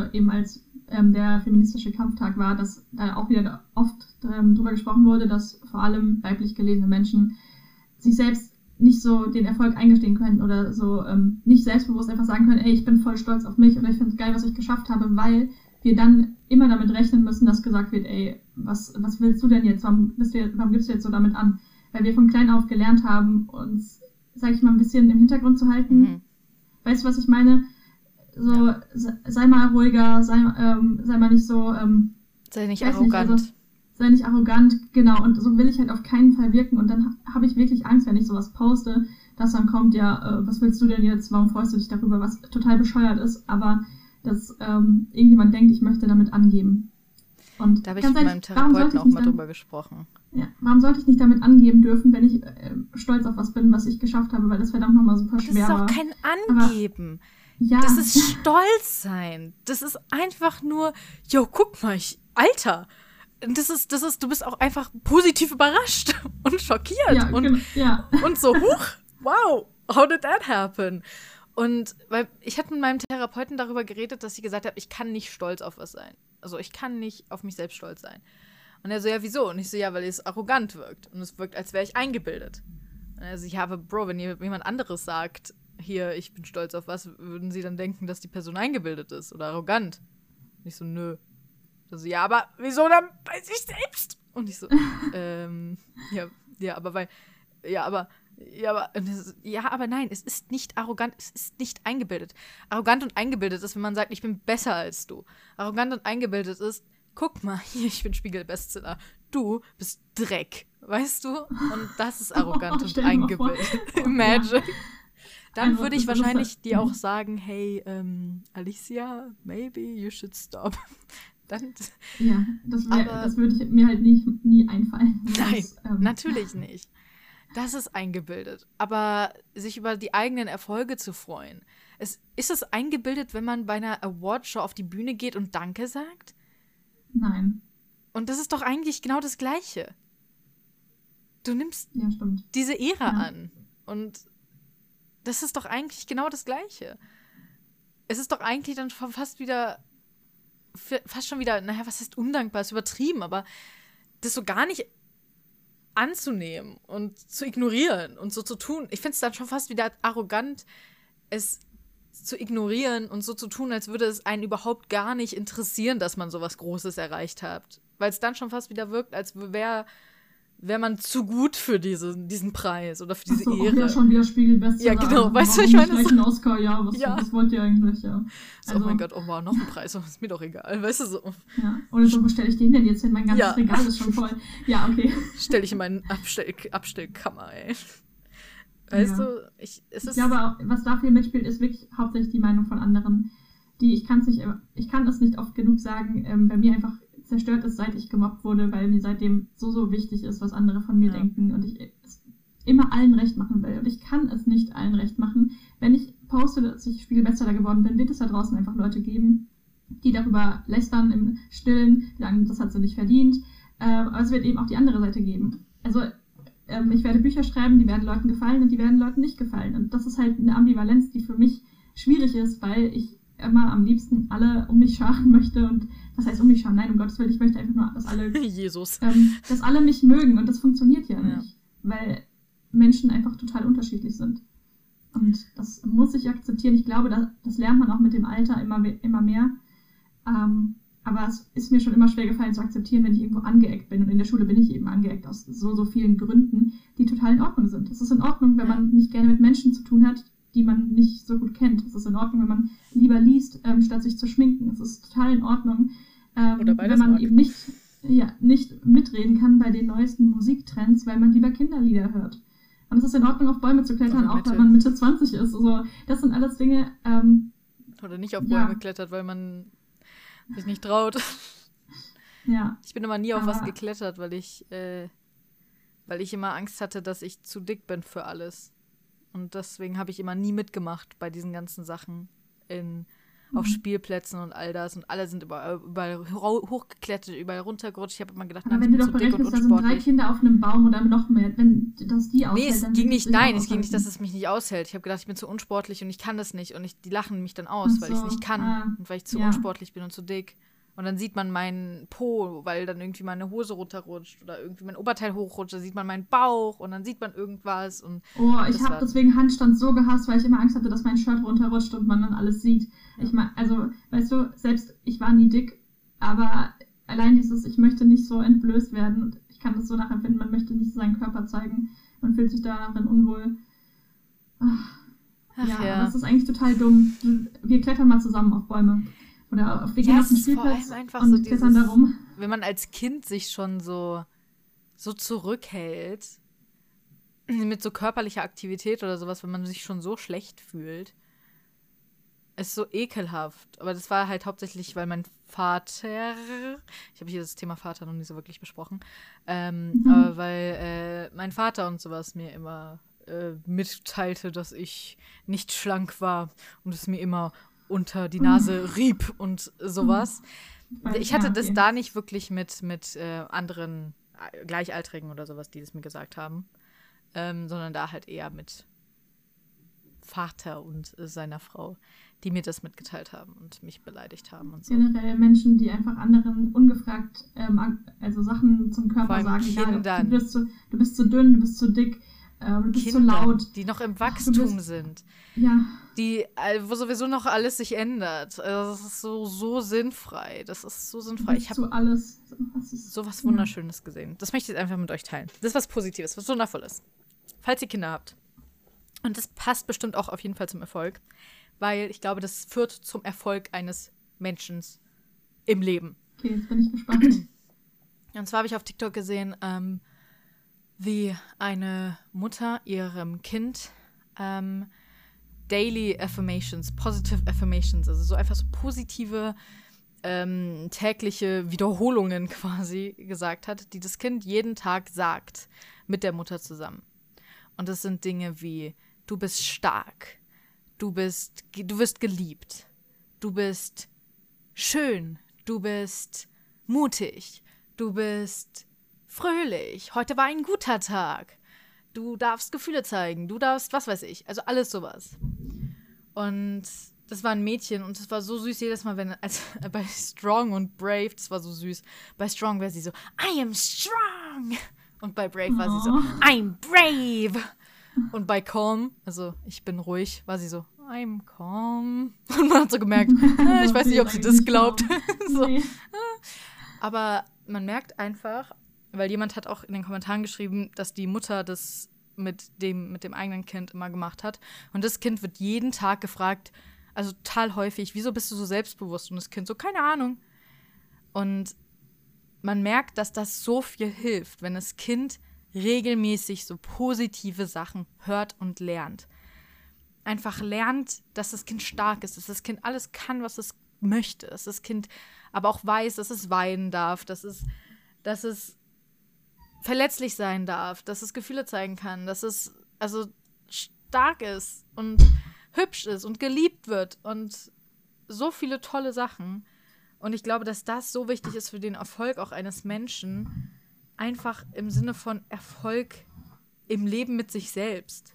der feministische Kampftag war, dass da auch wieder oft drüber gesprochen wurde, dass vor allem weiblich gelesene Menschen sich selbst nicht so den Erfolg eingestehen können oder so nicht selbstbewusst einfach sagen können, ey, ich bin voll stolz auf mich oder ich finde es geil, was ich geschafft habe, weil wir dann immer damit rechnen müssen, dass gesagt wird, ey, was willst du denn jetzt? Warum gibst du jetzt so damit an? Weil wir von klein auf gelernt haben, uns, sag ich mal, ein bisschen im Hintergrund zu halten. Mhm. Weißt du, was ich meine? So, sei mal ruhiger, sei mal nicht so... sei nicht arrogant. Sei nicht arrogant, genau. Und so will ich halt auf keinen Fall wirken. Und dann habe ich wirklich Angst, wenn ich sowas poste, dass dann kommt, was willst du denn jetzt? Warum freust du dich darüber? Was total bescheuert ist, aber dass irgendjemand denkt, ich möchte damit angeben. Und da habe ich mit meinem Therapeuten auch mal drüber gesprochen. Ja, warum sollte ich nicht damit angeben dürfen, wenn ich stolz auf was bin, was ich geschafft habe? Weil das verdammt nochmal super schwer war. Das ist auch kein Angeben. Aber, das ist Stolz sein. Das ist einfach nur, guck mal, Alter. Das ist, du bist auch einfach positiv überrascht und schockiert und so, wow, how did that happen? Und weil ich hatte mit meinem Therapeuten darüber geredet, dass sie gesagt hat, ich kann nicht stolz auf was sein. Also ich kann nicht auf mich selbst stolz sein. Und er so, ja, wieso? Und ich so, ja, weil es arrogant wirkt. Und es wirkt, als wäre ich eingebildet. Und er so, ja, aber Bro, wenn jemand anderes sagt, hier, ich bin stolz auf was, würden sie dann denken, dass die Person eingebildet ist oder arrogant. Und ich so, nö. Also, ja, aber wieso dann bei sich selbst? Und ich so, aber nein, es ist nicht arrogant, es ist nicht eingebildet. Arrogant und eingebildet ist, wenn man sagt, ich bin besser als du. Arrogant und eingebildet ist, guck mal, hier, ich bin Spiegel-Bestseller. Du bist Dreck, weißt du? Und das ist arrogant und eingebildet. Imagine. Dann Also, würde ich das ist wahrscheinlich halt- dir auch sagen, hey, Alicia, maybe you should stop. Dann, Ja, Aber- das würde mir halt nie einfallen. Nein, Das, natürlich nicht. Das ist eingebildet. Aber sich über die eigenen Erfolge zu freuen. Ist es eingebildet, wenn man bei einer Awardshow auf die Bühne geht und Danke sagt? Nein. Und das ist doch eigentlich genau das Gleiche. Du nimmst Ja, stimmt. diese Ehre Ja. an. Und das ist doch eigentlich genau das Gleiche. Es ist doch eigentlich dann fast schon wieder, naja, was heißt undankbar, ist übertrieben, aber das so gar nicht anzunehmen und zu ignorieren und so zu tun. Ich finde es dann schon fast wieder arrogant, es zu ignorieren und so zu tun, als würde es einen überhaupt gar nicht interessieren, dass man sowas Großes erreicht hat. Weil es dann schon fast wieder wirkt, als wäre man zu gut für diesen Preis oder für diese Achso, Ehre. ja, schon wieder Spiegelbestseller. Ja, genau. Also, Weißt du, warum ich meine, nicht gleich so- einen Oscar, ja, was wollt ihr eigentlich, ja. So, oh mein Gott, oh wow, noch ein Preis, ist mir doch egal, weißt du, so. Ja. Oder so, wo stelle ich den denn jetzt hin? Mein ganzes Ja. Regal ist schon voll. Ja, okay. Stell ich in meinen Abstellkammer, ey. Weißt Ja. du, es Ich ist... glaube, auch, was da viel mitspielt, ist wirklich hauptsächlich die Meinung von anderen. Ich kann es nicht oft genug sagen, bei mir einfach zerstört ist, seit ich gemobbt wurde, weil mir seitdem so wichtig ist, was andere von mir Ja. denken und ich es immer allen recht machen will. Und ich kann es nicht allen recht machen. Wenn ich poste, dass ich Spiegelbestseller geworden bin, wird es da draußen einfach Leute geben, die darüber lästern im Stillen, die sagen, das hat sie nicht verdient. Aber es wird eben auch die andere Seite geben. Also ich werde Bücher schreiben, die werden Leuten gefallen und die werden Leuten nicht gefallen. Und das ist halt eine Ambivalenz, die für mich schwierig ist, weil ich immer am liebsten alle um mich scharen möchte. Und was heißt um mich scharen? Nein, um Gottes Willen, ich möchte einfach nur, dass alle, Jesus. dass alle mich mögen. Und das funktioniert ja Ja. nicht, weil Menschen einfach total unterschiedlich sind. Und das muss ich akzeptieren. Ich glaube, das lernt man auch mit dem Alter immer mehr. Aber es ist mir schon immer schwer gefallen zu akzeptieren, wenn ich irgendwo angeeckt bin. Und in der Schule bin ich eben angeeckt aus so vielen Gründen, die total in Ordnung sind. Es ist in Ordnung, wenn man nicht gerne mit Menschen zu tun hat, die man nicht so gut kennt. Es ist in Ordnung, wenn man lieber liest, statt sich zu schminken. Es ist total in Ordnung, Oder beides wenn man mag. eben nicht mitreden kann bei den neuesten Musiktrends, weil man lieber Kinderlieder hört. Und es ist in Ordnung, auf Bäume zu klettern, Oder auch Mitte. wenn man Mitte 20 ist. Also, das sind alles Dinge, Oder nicht auf Ja. Bäume klettert, weil man sich nicht traut. ja. Ich bin immer nie auf was Aber- geklettert, weil ich immer Angst hatte, dass ich zu dick bin für alles. Und deswegen habe ich immer nie mitgemacht bei diesen ganzen Sachen auf Spielplätzen und all das. Und alle sind überall hochgeklettert, überall runtergerutscht. Ich habe immer gedacht, Aber nein, wenn ich du bin doch zu dick und berechnest, da sind 3 unsportlich. Kinder auf einem Baum oder noch mehr, wenn das die aushält, Nee, es dann ging wird nicht, sich auch nein, es ging nicht, dass aushalten. es mich nicht aushält. Ich habe gedacht, ich bin zu unsportlich und ich kann das nicht. Und die lachen mich dann aus, Ach weil ich es so, nicht kann. Und weil ich zu ja. unsportlich bin und zu dick. Und dann sieht man meinen Po, weil dann irgendwie meine Hose runterrutscht oder irgendwie mein Oberteil hochrutscht. Da sieht man meinen Bauch und dann sieht man irgendwas. Und Oh, ich Das habe war- deswegen Handstand so gehasst, weil ich immer Angst hatte, dass mein Shirt runterrutscht und man dann alles sieht. Ja. Ich meine, also, weißt du, selbst ich war nie dick, aber allein dieses, ich möchte nicht so entblößt werden und ich kann das so nachempfinden, man möchte nicht seinen Körper zeigen, man fühlt sich darin unwohl. Ach, ach ja, ja. aber das ist eigentlich total dumm. Wir klettern mal zusammen auf Bäume. Oder wir gehen Ja, auf den es ist vor Spielplatz allem einfach und so klettern da dieses- rum. Wenn man als Kind sich schon so zurückhält, mit so körperlicher Aktivität oder sowas, wenn man sich schon so schlecht fühlt, ist so ekelhaft. Aber das war halt hauptsächlich, weil mein Vater, ich habe hier das Thema Vater noch nicht so wirklich besprochen, aber weil mein Vater und sowas mir immer mitteilte, dass ich nicht schlank war und es mir immer unter die Nase rieb und sowas. Ich hatte das da nicht wirklich mit anderen Gleichaltrigen oder sowas, die das mir gesagt haben, sondern da halt eher mit Vater und seiner Frau, die mir das mitgeteilt haben und mich beleidigt haben und so. Generell Menschen, die einfach anderen ungefragt also Sachen zum Vor Körper allem sagen, egal, Kindern. du bist zu dünn, du bist zu dick. du bist Kinder, so laut. die noch im Wachstum sind. Ja. Wo sowieso noch alles sich ändert. Also das ist so sinnfrei. Das ist so sinnfrei. Ich habe alles. sowas Wunderschönes gesehen. Das möchte ich jetzt einfach mit euch teilen. Das ist was Positives, was Wundervolles. Falls ihr Kinder habt. Und das passt bestimmt auch auf jeden Fall zum Erfolg. Weil ich glaube, das führt zum Erfolg eines Menschen im Leben. Okay, jetzt bin ich gespannt. Und zwar habe ich auf TikTok gesehen, wie eine Mutter ihrem Kind Daily Affirmations, Positive Affirmations, also so einfach so positive tägliche Wiederholungen quasi gesagt hat, die das Kind jeden Tag sagt mit der Mutter zusammen. Und das sind Dinge wie: Du bist stark, du wirst geliebt, du bist schön, du bist mutig, du bist fröhlich, heute war ein guter Tag, du darfst Gefühle zeigen, du darfst was weiß ich, also alles sowas. Und das war ein Mädchen und es war so süß jedes Mal, bei Strong und Brave, das war so süß. Bei Strong wäre sie so, I am strong. Und bei Brave war sie so, I'm brave. Und bei Calm, also ich bin ruhig, war sie so, I'm calm. Und man hat so gemerkt, ich weiß nicht, ob sie das glaubt. So. Nee. Aber man merkt einfach, weil jemand hat auch in den Kommentaren geschrieben, dass die Mutter das mit dem eigenen Kind immer gemacht hat. Und das Kind wird jeden Tag gefragt, also total häufig, wieso bist du so selbstbewusst? Und das Kind so, keine Ahnung. Und man merkt, dass das so viel hilft, wenn das Kind regelmäßig so positive Sachen hört und lernt. Einfach lernt, dass das Kind stark ist, dass das Kind alles kann, was es möchte. Dass das Kind aber auch weiß, dass es weinen darf, dass es verletzlich sein darf, dass es Gefühle zeigen kann, dass es also stark ist und hübsch ist und geliebt wird und so viele tolle Sachen. Und ich glaube, dass das so wichtig ist für den Erfolg auch eines Menschen, einfach im Sinne von Erfolg im Leben mit sich selbst.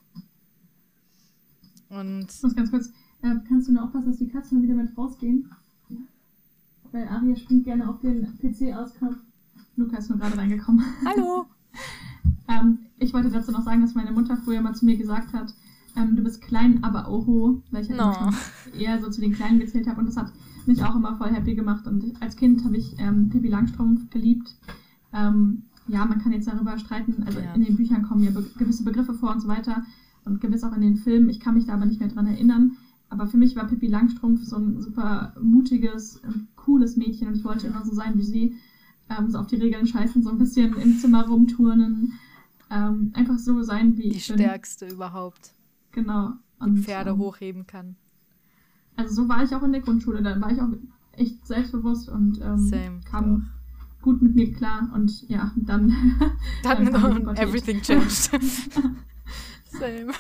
Und Ich muss ganz kurz, kannst du nur aufpassen, dass die Katzen mal wieder mit rausgehen? Weil Aria springt gerne auf den PC-Ausknopf. Luca ist nur gerade reingekommen. hallo! Ich wollte dazu noch sagen, dass meine Mutter früher mal zu mir gesagt hat, du bist klein, aber oho, weil ich halt immer schon eher so zu den Kleinen gezählt habe und das hat mich auch immer voll happy gemacht und als Kind habe ich Pippi Langstrumpf geliebt. Ja, man kann jetzt darüber streiten, also in den Büchern kommen ja gewisse Begriffe vor und so weiter und gewiss auch in den Filmen, ich kann mich da aber nicht mehr dran erinnern, aber für mich war Pippi Langstrumpf so ein super mutiges, cooles Mädchen und ich wollte immer so sein wie sie, so auf die Regeln scheißen, so ein bisschen im Zimmer rumturnen, einfach so sein wie ich bin. Die Stärkste überhaupt. Genau. Und die Pferde hochheben kann. Also so war ich auch in der Grundschule, da war ich auch echt selbstbewusst und kam gut mit mir klar und ja, dann everything changed. Same.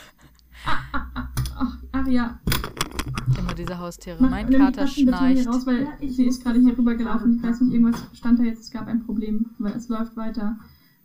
Aria. Immer diese Haustiere. Mein Kater schnarcht. Raus, weil sie ist gerade hier rübergelaufen. Ich weiß nicht, irgendwas stand da jetzt, es gab ein Problem, weil es läuft weiter.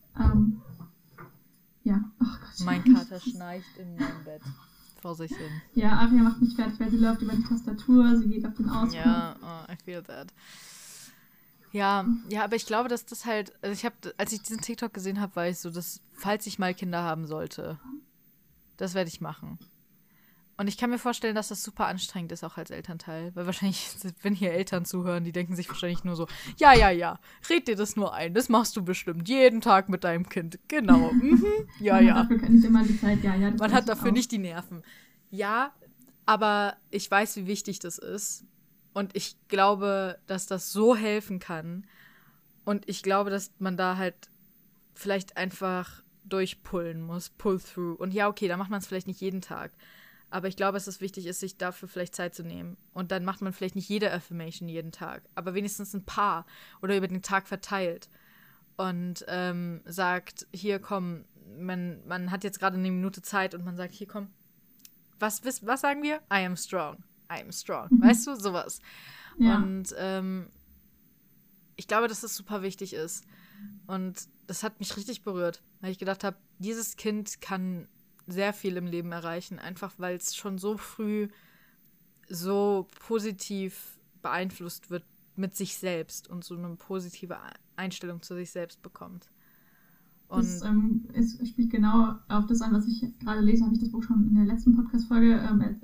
Ja, oh Gott. Mein Kater schnarcht in meinem Bett. Vor sich hin. Ja, Aria macht mich fertig, weil sie läuft über die Tastatur, sie geht auf den Ausknopf. Ja, I feel that. Ja, aber ich glaube, dass das halt, also als ich diesen TikTok gesehen habe, war ich so, dass, falls ich mal Kinder haben sollte, das werde ich machen. Und ich kann mir vorstellen, dass das super anstrengend ist, auch als Elternteil. Weil wahrscheinlich, wenn hier Eltern zuhören, die denken sich wahrscheinlich nur so, ja, red dir das nur ein. Das machst du bestimmt jeden Tag mit deinem Kind. Genau. Ja. Dafür kann ich immer die Zeit, ja. Man hat dafür nicht die Nerven. Ja, aber ich weiß, wie wichtig das ist. Und ich glaube, dass das so helfen kann. Und ich glaube, dass man da halt vielleicht einfach durchpullen muss. Pull through. Und ja, okay, da macht man es vielleicht nicht jeden Tag. Aber ich glaube, dass es wichtig ist, sich dafür vielleicht Zeit zu nehmen. Und dann macht man vielleicht nicht jede Affirmation jeden Tag, aber wenigstens ein paar oder über den Tag verteilt. Und sagt, hier komm, man hat jetzt gerade eine Minute Zeit und man sagt, hier komm, was sagen wir? I am strong. I am strong. Weißt du, sowas. Ja. Und ich glaube, dass das super wichtig ist. Und das hat mich richtig berührt, weil ich gedacht habe, dieses Kind kann sehr viel im Leben erreichen, einfach weil es schon so früh so positiv beeinflusst wird mit sich selbst und so eine positive Einstellung zu sich selbst bekommt. Es spielt genau auf das an, was ich gerade lese, habe ich das Buch schon in der letzten Podcast-Folge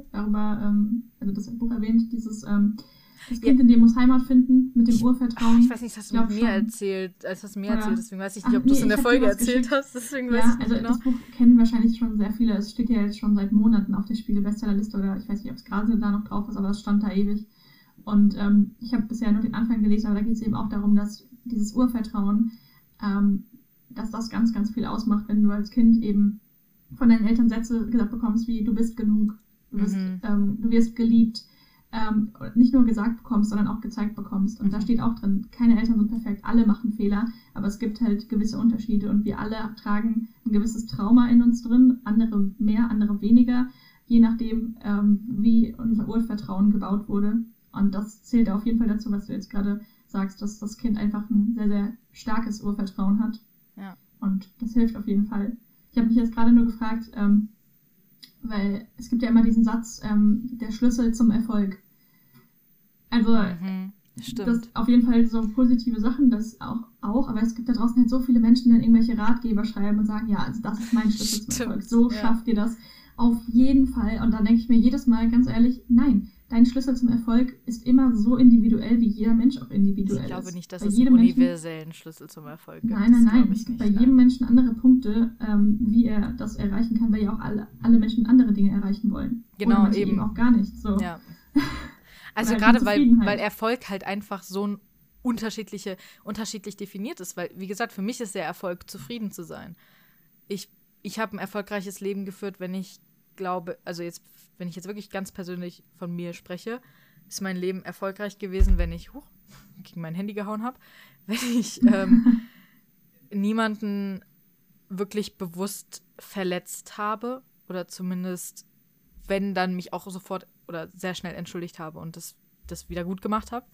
also das Buch erwähnt, das Kind in dem muss Heimat finden, mit dem Urvertrauen. Ich weiß nicht, hast du mit mir erzählt, deswegen weiß ich nicht, ob du es in der Folge erzählt hast, deswegen weiß ich nicht genau. Das Buch kennen wahrscheinlich schon sehr viele, es steht ja jetzt schon seit Monaten auf der Spiegel-Bestsellerliste oder ich weiß nicht, ob es gerade da noch drauf ist, aber es stand da ewig. Und ich habe bisher nur den Anfang gelesen, aber da geht es eben auch darum, dass dieses Urvertrauen, dass das ganz, ganz viel ausmacht, wenn du als Kind eben von deinen Eltern Sätze gesagt bekommst, wie du bist genug, du wirst geliebt, nicht nur gesagt bekommst, sondern auch gezeigt bekommst. Und da steht auch drin, keine Eltern sind perfekt, alle machen Fehler, aber es gibt halt gewisse Unterschiede und wir alle tragen ein gewisses Trauma in uns drin, andere mehr, andere weniger, je nachdem, wie unser Urvertrauen gebaut wurde. Und das zählt auf jeden Fall dazu, was du jetzt gerade sagst, dass das Kind einfach ein sehr, sehr starkes Urvertrauen hat. Ja. Und das hilft auf jeden Fall. Ich habe mich jetzt gerade nur gefragt, weil es gibt ja immer diesen Satz, der Schlüssel zum Erfolg. Also, das auf jeden Fall so positive Sachen, das auch, aber es gibt da draußen halt so viele Menschen, die dann irgendwelche Ratgeber schreiben und sagen, ja, also das ist mein Schlüssel zum Erfolg. So schafft ihr das auf jeden Fall. Und dann denke ich mir jedes Mal ganz ehrlich, nein, dein Schlüssel zum Erfolg ist immer so individuell, wie jeder Mensch auch individuell ist. Ich glaube nicht, dass es einen universellen Schlüssel zum Erfolg gibt. Nein. Es gibt bei jedem Menschen andere Punkte, wie er das erreichen kann, weil ja auch alle Menschen andere Dinge erreichen wollen. Genau, oder eben auch gar nicht. So. Ja. Also gerade, weil Erfolg halt einfach so unterschiedlich definiert ist. Weil, wie gesagt, für mich ist der Erfolg, zufrieden zu sein. Ich habe ein erfolgreiches Leben geführt, wenn ich glaube, also jetzt, wenn ich jetzt wirklich ganz persönlich von mir spreche, ist mein Leben erfolgreich gewesen, wenn ich gegen mein Handy gehauen habe, wenn ich niemanden wirklich bewusst verletzt habe oder zumindest, wenn, dann mich auch sofort oder sehr schnell entschuldigt habe und das wieder gut gemacht habe.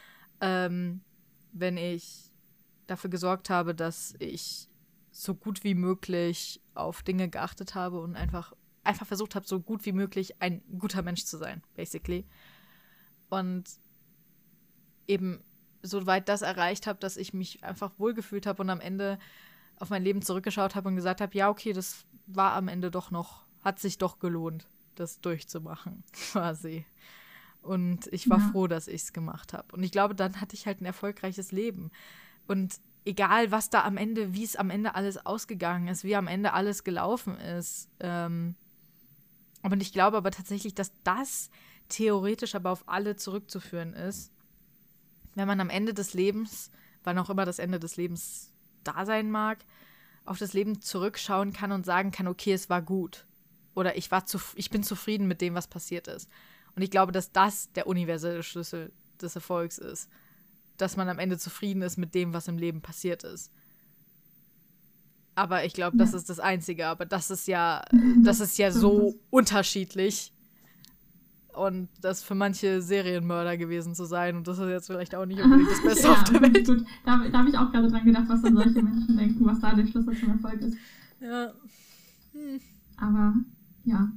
Wenn ich dafür gesorgt habe, dass ich so gut wie möglich auf Dinge geachtet habe und einfach versucht habe, so gut wie möglich ein guter Mensch zu sein, basically. Und eben so weit das erreicht habe, dass ich mich einfach wohlgefühlt habe und am Ende auf mein Leben zurückgeschaut habe und gesagt habe, ja, okay, das war am Ende doch noch, hat sich doch gelohnt, das durchzumachen, quasi. Und ich war froh, dass ich es gemacht habe. Und ich glaube, dann hatte ich halt ein erfolgreiches Leben. Und egal, was da am Ende, wie es am Ende alles ausgegangen ist, wie am Ende alles gelaufen ist. Und ich glaube aber tatsächlich, dass das theoretisch aber auf alle zurückzuführen ist, wenn man am Ende des Lebens, wann auch immer das Ende des Lebens da sein mag, auf das Leben zurückschauen kann und sagen kann, okay, es war gut. Oder ich bin zufrieden mit dem, was passiert ist. Und ich glaube, dass das der universelle Schlüssel des Erfolgs ist. Dass man am Ende zufrieden ist mit dem, was im Leben passiert ist. Aber ich glaube, das ist das Einzige. Aber das ist ja so unterschiedlich. Und das für manche Serienmörder gewesen zu sein. Und das ist jetzt vielleicht auch nicht unbedingt das Beste auf der Welt. Gut. Da habe ich auch gerade dran gedacht, was dann solche Menschen denken, was da der Schlüssel zum Erfolg ist. Ja. Aber, ja.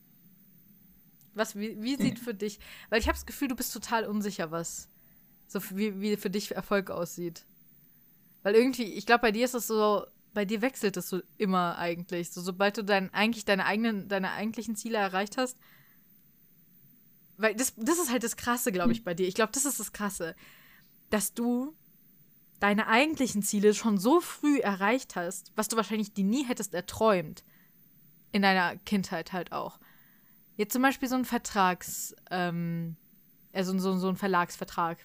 Wie sieht für dich, weil ich habe das Gefühl, du bist total unsicher, wie für dich Erfolg aussieht. Weil irgendwie, ich glaube, bei dir ist es so, bei dir wechselt es so immer eigentlich. So, sobald du deine eigentlichen Ziele erreicht hast, weil das ist halt das Krasse, glaube ich, bei dir. Ich glaube, das ist das Krasse, dass du deine eigentlichen Ziele schon so früh erreicht hast, was du wahrscheinlich dir nie hättest erträumt. In deiner Kindheit halt auch. Jetzt zum Beispiel so ein so ein Verlagsvertrag.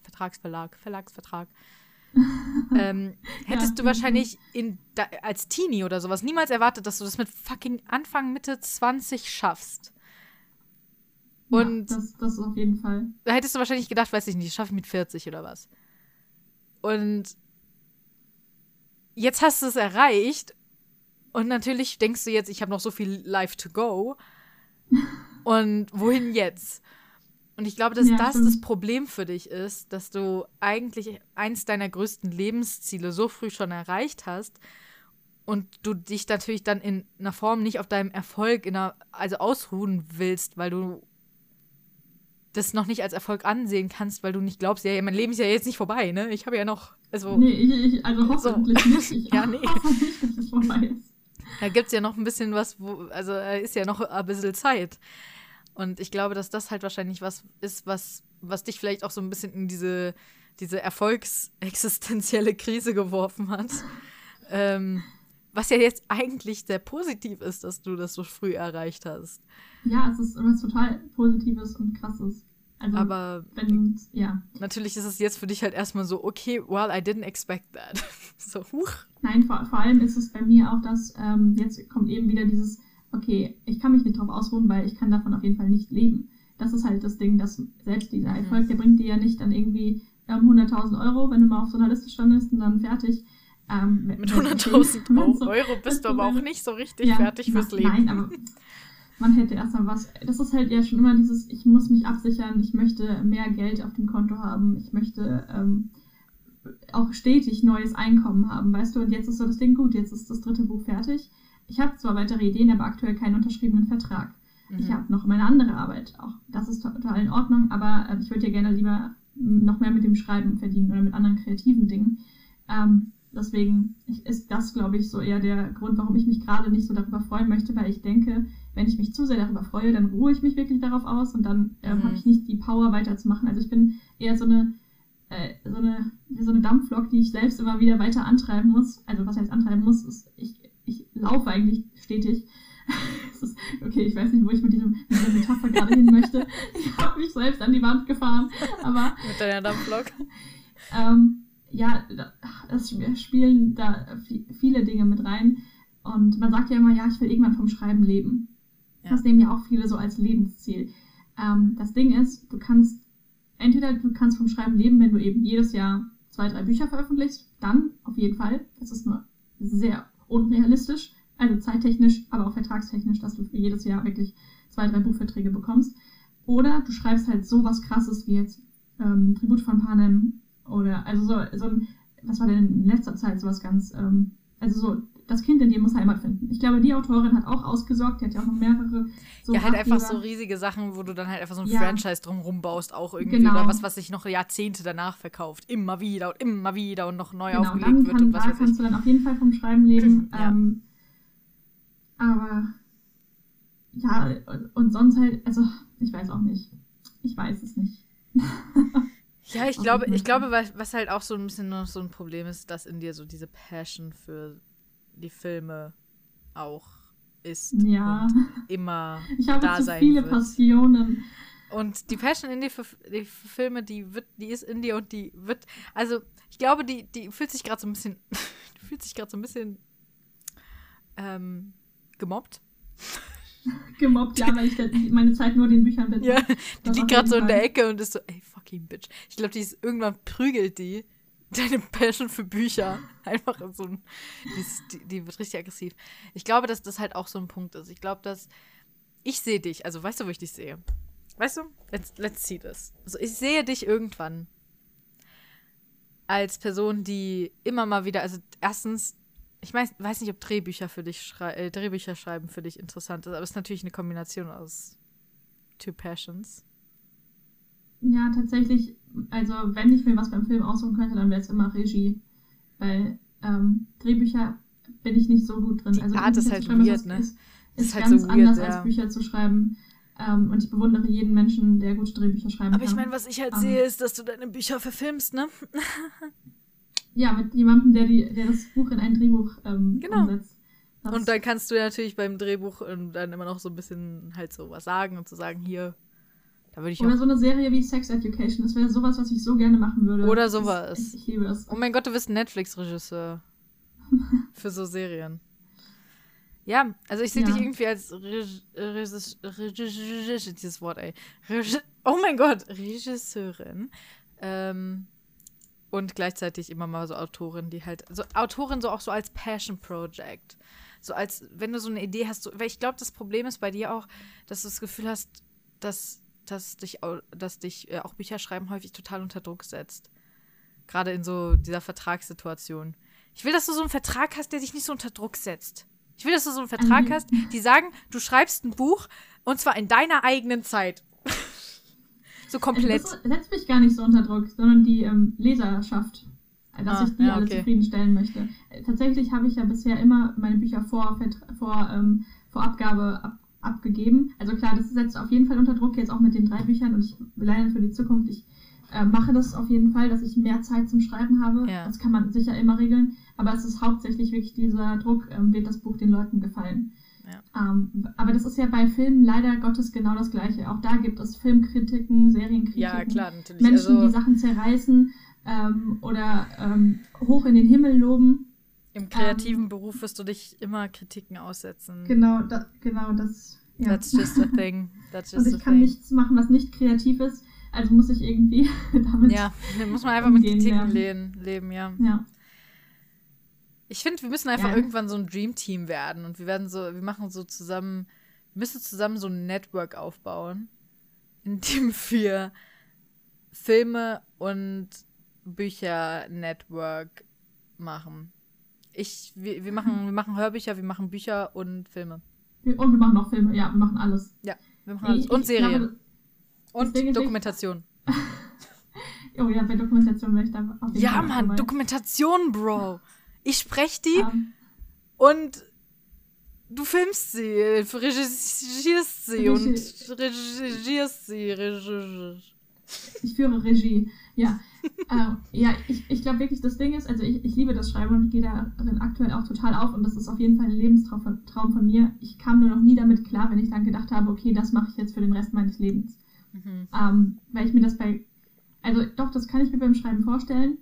Hättest du wahrscheinlich als Teenie oder sowas niemals erwartet, dass du das mit fucking Anfang, Mitte 20 schaffst. Und ja, das auf jeden Fall. Da hättest du wahrscheinlich gedacht, weiß ich nicht, das schaffe ich mit 40 oder was. Und jetzt hast du es erreicht und natürlich denkst du jetzt, ich habe noch so viel life to go. Und wohin jetzt? Und ich glaube, dass das Problem für dich ist, dass du eigentlich eins deiner größten Lebensziele so früh schon erreicht hast und du dich natürlich dann in einer Form nicht auf deinem Erfolg also ausruhen willst, weil du das noch nicht als Erfolg ansehen kannst, weil du nicht glaubst, ja, mein Leben ist ja jetzt nicht vorbei, ne? Ich habe ja noch, also... Nee, also hoffentlich nicht. Ich ja, nee. hoffe nicht, dass es vorbei ist. Da gibt's ja noch ein bisschen was, also ist ja noch ein bisschen Zeit. Und ich glaube, dass das halt wahrscheinlich was ist, was dich vielleicht auch so ein bisschen in diese erfolgsexistenzielle Krise geworfen hat. Was ja jetzt eigentlich sehr positiv ist, dass du das so früh erreicht hast. Ja, es ist was total Positives und Krasses. Also, aber ja. Natürlich ist es jetzt für dich halt erstmal so, okay, well, I didn't expect that. So, huch. Nein, vor allem ist es bei mir auch, dass jetzt kommt eben wieder dieses, okay, ich kann mich nicht drauf ausruhen, weil ich kann davon auf jeden Fall nicht leben. Das ist halt das Ding, dass selbst dieser Erfolg, der bringt dir ja nicht dann irgendwie 100.000 Euro, wenn du mal auf so einer Liste standest und dann fertig. Mit 100.000 Euro bist du aber auch nicht so richtig fertig fürs Leben. Nein, aber man hätte erstmal was. Das ist halt ja schon immer dieses, ich muss mich absichern, ich möchte mehr Geld auf dem Konto haben, ich möchte auch stetig neues Einkommen haben, weißt du? Und jetzt ist so das Ding, gut, jetzt ist das 3. Buch fertig. Ich habe zwar weitere Ideen, aber aktuell keinen unterschriebenen Vertrag. Ich habe noch meine andere Arbeit auch. Das ist total in Ordnung, aber ich würde ja gerne lieber noch mehr mit dem Schreiben verdienen oder mit anderen kreativen Dingen. Deswegen ist das, glaube ich, so eher der Grund, warum ich mich gerade nicht so darüber freuen möchte, weil ich denke, wenn ich mich zu sehr darüber freue, dann ruhe ich mich wirklich darauf aus und dann habe ich nicht die Power weiterzumachen. Also ich bin eher so eine Dampflok, die ich selbst immer wieder weiter antreiben muss. Also was heißt antreiben muss, ist, ich laufe eigentlich stetig. Okay, ich weiß nicht, wo ich mit dieser Metapher gerade hin möchte. Ich habe mich selbst an die Wand gefahren, aber... Mit deiner Dampflok? Ja, es spielen da viele Dinge mit rein. Und man sagt ja immer, ja, ich will irgendwann vom Schreiben leben. Ja. Das nehmen ja auch viele so als Lebensziel. Das Ding ist, du kannst vom Schreiben leben, wenn du eben jedes Jahr 2, 3 Bücher veröffentlichst. Dann auf jeden Fall. Das ist nur sehr unrealistisch. Also zeittechnisch, aber auch vertragstechnisch, dass du für jedes Jahr wirklich 2, 3 Buchverträge bekommst. Oder du schreibst halt so was Krasses wie jetzt Tribut von Panem oder also so ein, was war denn in letzter Zeit sowas ganz, also so, das Kind in dir muss Heimat finden. Ich glaube, die Autorin hat auch ausgesorgt, die hat ja auch noch mehrere so ja, halt einfach so riesige Sachen, wo du dann halt einfach so ein Franchise drumherum baust, auch irgendwie, oder was sich noch Jahrzehnte danach verkauft. Immer wieder und noch neu aufgelegt wird und was weiß ich. Da kannst du dann auf jeden Fall vom Schreiben leben. Aber ja, und sonst halt, also ich weiß auch nicht. Ich weiß es nicht. Ja, ich glaube, was halt auch so ein bisschen noch so ein Problem ist, dass in dir so diese Passion für die Filme auch ist und immer da sein wird. Ich habe zu viele Passionen. Und die Passion in dir für Filme, die ist in dir und die wird, also ich glaube, die fühlt sich gerade so ein bisschen, gemobbt. Gemobbt, ja, weil ich meine Zeit nur den Büchern bin. Ja, die liegt gerade so in der Ecke und ist so, ey, fucking Bitch. Ich glaube, irgendwann prügelt die deine Passion für Bücher. Einfach in so ein, die wird richtig aggressiv. Ich glaube, dass das halt auch so ein Punkt ist. Ich glaube, dass ich sehe dich, also weißt du, wo ich dich sehe? Weißt du? Let's see this. Also ich sehe dich irgendwann als Person, die immer mal wieder, also erstens, ich weiß nicht, ob Drehbücher schreiben für dich interessant ist, aber es ist natürlich eine Kombination aus two passions. Ja, tatsächlich, also wenn ich mir was beim Film aussuchen könnte, dann wäre es immer Regie, weil Drehbücher bin ich nicht so gut drin. Die Art ist halt weird, ne? Ist halt ganz so anders, als Bücher zu schreiben. Und ich bewundere jeden Menschen, der gute Drehbücher schreiben kann. Aber ich meine, was ich halt sehe, ist, dass du deine Bücher verfilmst, ne? Ja, mit jemandem, der das Buch in ein Drehbuch umsetzt. Und dann kannst du ja natürlich beim Drehbuch dann immer noch so ein bisschen halt so was sagen und zu sagen, hier, da würde ich Oder so eine Serie wie Sex Education, das wäre sowas, was ich so gerne machen würde. Oder sowas. Ich liebe es. Oh mein Gott, du bist ein Netflix-Regisseur. Für so Serien. Ja, also ich sehe dich irgendwie als dieses Wort, ey. Oh mein Gott, Regisseurin. Und gleichzeitig immer mal so Autorin, die halt, so Autorin so auch so als Passion Project. So als, wenn du so eine Idee hast, weil ich glaube, das Problem ist bei dir auch, dass du das Gefühl hast, dass dich auch Bücher schreiben häufig total unter Druck setzt. Gerade in so dieser Vertragssituation. Ich will, dass du so einen Vertrag hast, der dich nicht so unter Druck setzt. Ich will, dass du so einen Vertrag hast, die sagen, du schreibst ein Buch und zwar in deiner eigenen Zeit. So komplett. Das setzt mich gar nicht so unter Druck, sondern die Leserschaft, dass ich die alle zufriedenstellen möchte. Tatsächlich habe ich ja bisher immer meine Bücher vor Abgabe abgegeben. Also klar, das setzt auf jeden Fall unter Druck, jetzt auch mit den 3 Büchern, und ich plane für die Zukunft, ich mache das auf jeden Fall, dass ich mehr Zeit zum Schreiben habe. Ja. Das kann man sicher immer regeln, aber es ist hauptsächlich wirklich dieser Druck, wird das Buch den Leuten gefallen. Ja. Aber das ist ja bei Filmen leider Gottes genau das Gleiche. Auch da gibt es Filmkritiken, Serienkritiken, ja, klar, natürlich. Menschen, die Sachen zerreißen oder hoch in den Himmel loben. Im kreativen Beruf wirst du dich immer Kritiken aussetzen. Genau das. Ja. That's just a thing. Und ich kann nichts machen, was nicht kreativ ist. Also muss ich irgendwie damit muss man einfach mit Kritiken leben, ja. Ich finde, wir müssen einfach irgendwann so ein Dream-Team werden und wir müssen zusammen so ein Network aufbauen, in dem wir Filme und Bücher-Network machen. Wir machen Hörbücher, wir machen Bücher und Filme. Und wir machen auch Filme, ja, wir machen alles. Ja, wir machen alles. Und Serien. Und Dokumentation. Oh ja, bei Dokumentation wäre ich da auf jeden Fall. Ja, Mann, dabei. Dokumentation, Bro. Ich spreche die und du filmst sie, regissierst sie und regissierst sie. Ich führe Regie, ja. Ich glaube wirklich, das Ding ist, also ich liebe das Schreiben und gehe darin aktuell auch total auf und das ist auf jeden Fall ein Lebenstraum von mir. Ich kam nur noch nie damit klar, wenn ich dann gedacht habe, okay, das mache ich jetzt für den Rest meines Lebens. Weil ich mir das das kann ich mir beim Schreiben vorstellen,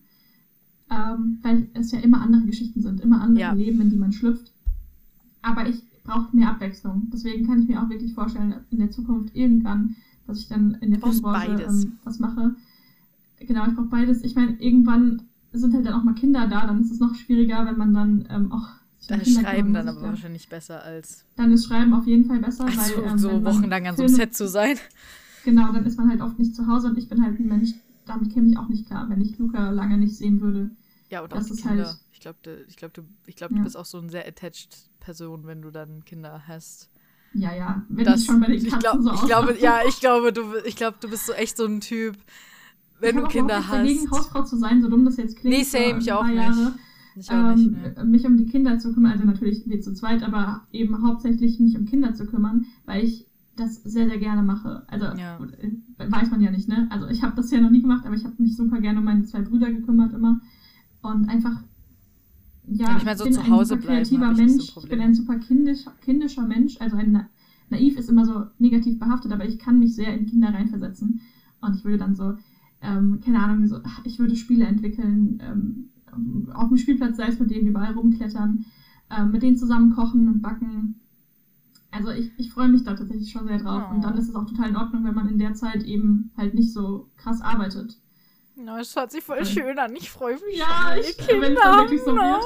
weil es ja immer andere Geschichten sind, immer andere Leben, in die man schlüpft. Aber ich brauche mehr Abwechslung. Deswegen kann ich mir auch wirklich vorstellen, in der Zukunft irgendwann, dass ich dann in der Filmbranche was mache. Genau, ich brauche beides. Ich meine, irgendwann sind halt dann auch mal Kinder da, dann ist es noch schwieriger, wenn man dann auch... Dann ist Schreiben dann aber wahrscheinlich besser als... Dann ist Schreiben auf jeden Fall besser, weil... so wochenlang an so einem Set zu sein. Genau, dann ist man halt oft nicht zu Hause und ich bin halt ein Mensch, damit käme ich auch nicht klar, wenn ich Luca lange nicht sehen würde. Ja, und auch die Kinder. Halt, ich glaube, du bist auch so eine sehr attached Person, wenn du dann Kinder hast. Ja, wenn ich schon bei den Katzen so ausmache. Ich glaube, du bist so echt so ein Typ, wenn du Kinder hast. Ich habe Hausfrau zu sein, so dumm das jetzt klingt. Nee, same, ich auch Jahre, nicht. Mich um die Kinder zu kümmern, also natürlich wir zu zweit, aber eben hauptsächlich mich um Kinder zu kümmern, weil ich das sehr, sehr gerne mache. Also weiß man ja nicht, ne? Also ich habe das ja noch nie gemacht, aber ich habe mich super gerne um meine 2 Brüder gekümmert immer. Und einfach, ich bin so zu Hause ein super kreativer Mensch, ich bin ein super kindischer Mensch, also naiv ist immer so negativ behaftet, aber ich kann mich sehr in Kinder reinversetzen. Und ich würde dann so, keine Ahnung, ich würde Spiele entwickeln, auf dem Spielplatz, sei es mit denen überall rumklettern, mit denen zusammen kochen und backen. Also ich freue mich da tatsächlich schon sehr drauf. Und dann ist es auch total in Ordnung, wenn man in der Zeit eben halt nicht so krass arbeitet. Ja, es hört sich voll schön an. Ich freue mich schon. Wenn es dann wirklich so wird.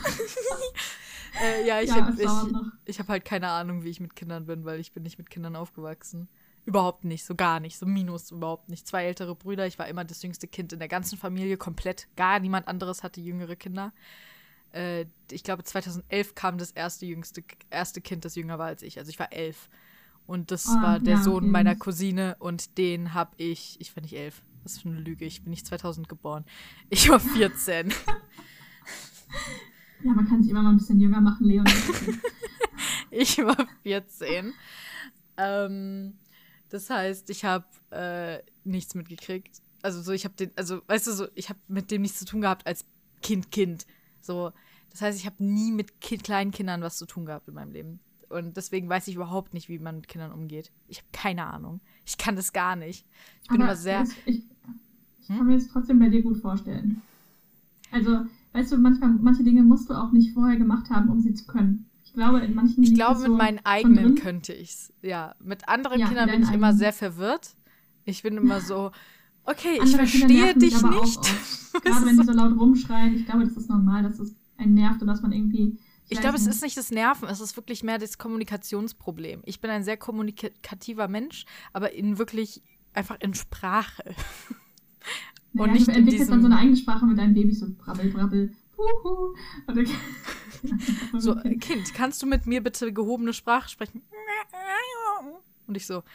Ich habe halt keine Ahnung, wie ich mit Kindern bin, weil ich bin nicht mit Kindern aufgewachsen. Überhaupt nicht, so gar nicht, so minus überhaupt nicht. 2 ältere Brüder, ich war immer das jüngste Kind in der ganzen Familie, komplett. Gar niemand anderes hatte jüngere Kinder. Ich glaube, 2011 kam das erste Kind, das jünger war als ich. Also ich war 11. Und das war der Sohn meiner Cousine und den habe ich war nicht 11. Das ist für eine Lüge. Ich bin nicht 2000 geboren. Ich war 14. Ja, man kann sich immer mal ein bisschen jünger machen, Leon. Ich war 14. Das heißt, ich habe nichts mitgekriegt. Also ich habe ich habe mit dem nichts zu tun gehabt als Kind. So, das heißt, ich habe nie mit kleinen Kindern was zu tun gehabt in meinem Leben. Und deswegen weiß ich überhaupt nicht, wie man mit Kindern umgeht. Ich habe keine Ahnung. Ich kann das gar nicht. Ich bin immer sehr... Ich kann mir das trotzdem bei dir gut vorstellen. Also, weißt du, manche Dinge musst du auch nicht vorher gemacht haben, um sie zu können. Ich glaube, in manchen Ich glaube, mit meinen eigenen könnte ich's. Ja, mit anderen Kindern bin ich immer sehr verwirrt. Ich bin immer so, okay, ich verstehe dich nicht. Gerade wenn die so laut rumschreien, ich glaube, das ist normal, dass es einen nervt und dass man irgendwie... Ich glaube, es ist nicht das Nerven, es ist wirklich mehr das Kommunikationsproblem. Ich bin ein sehr kommunikativer Mensch, aber einfach in Sprache. Und nicht du entwickelst dann so eine eigene Sprache mit deinem Baby, so brabbel, brabbel, huhu. So, Kind, kannst du mit mir bitte gehobene Sprache sprechen? Und ich so,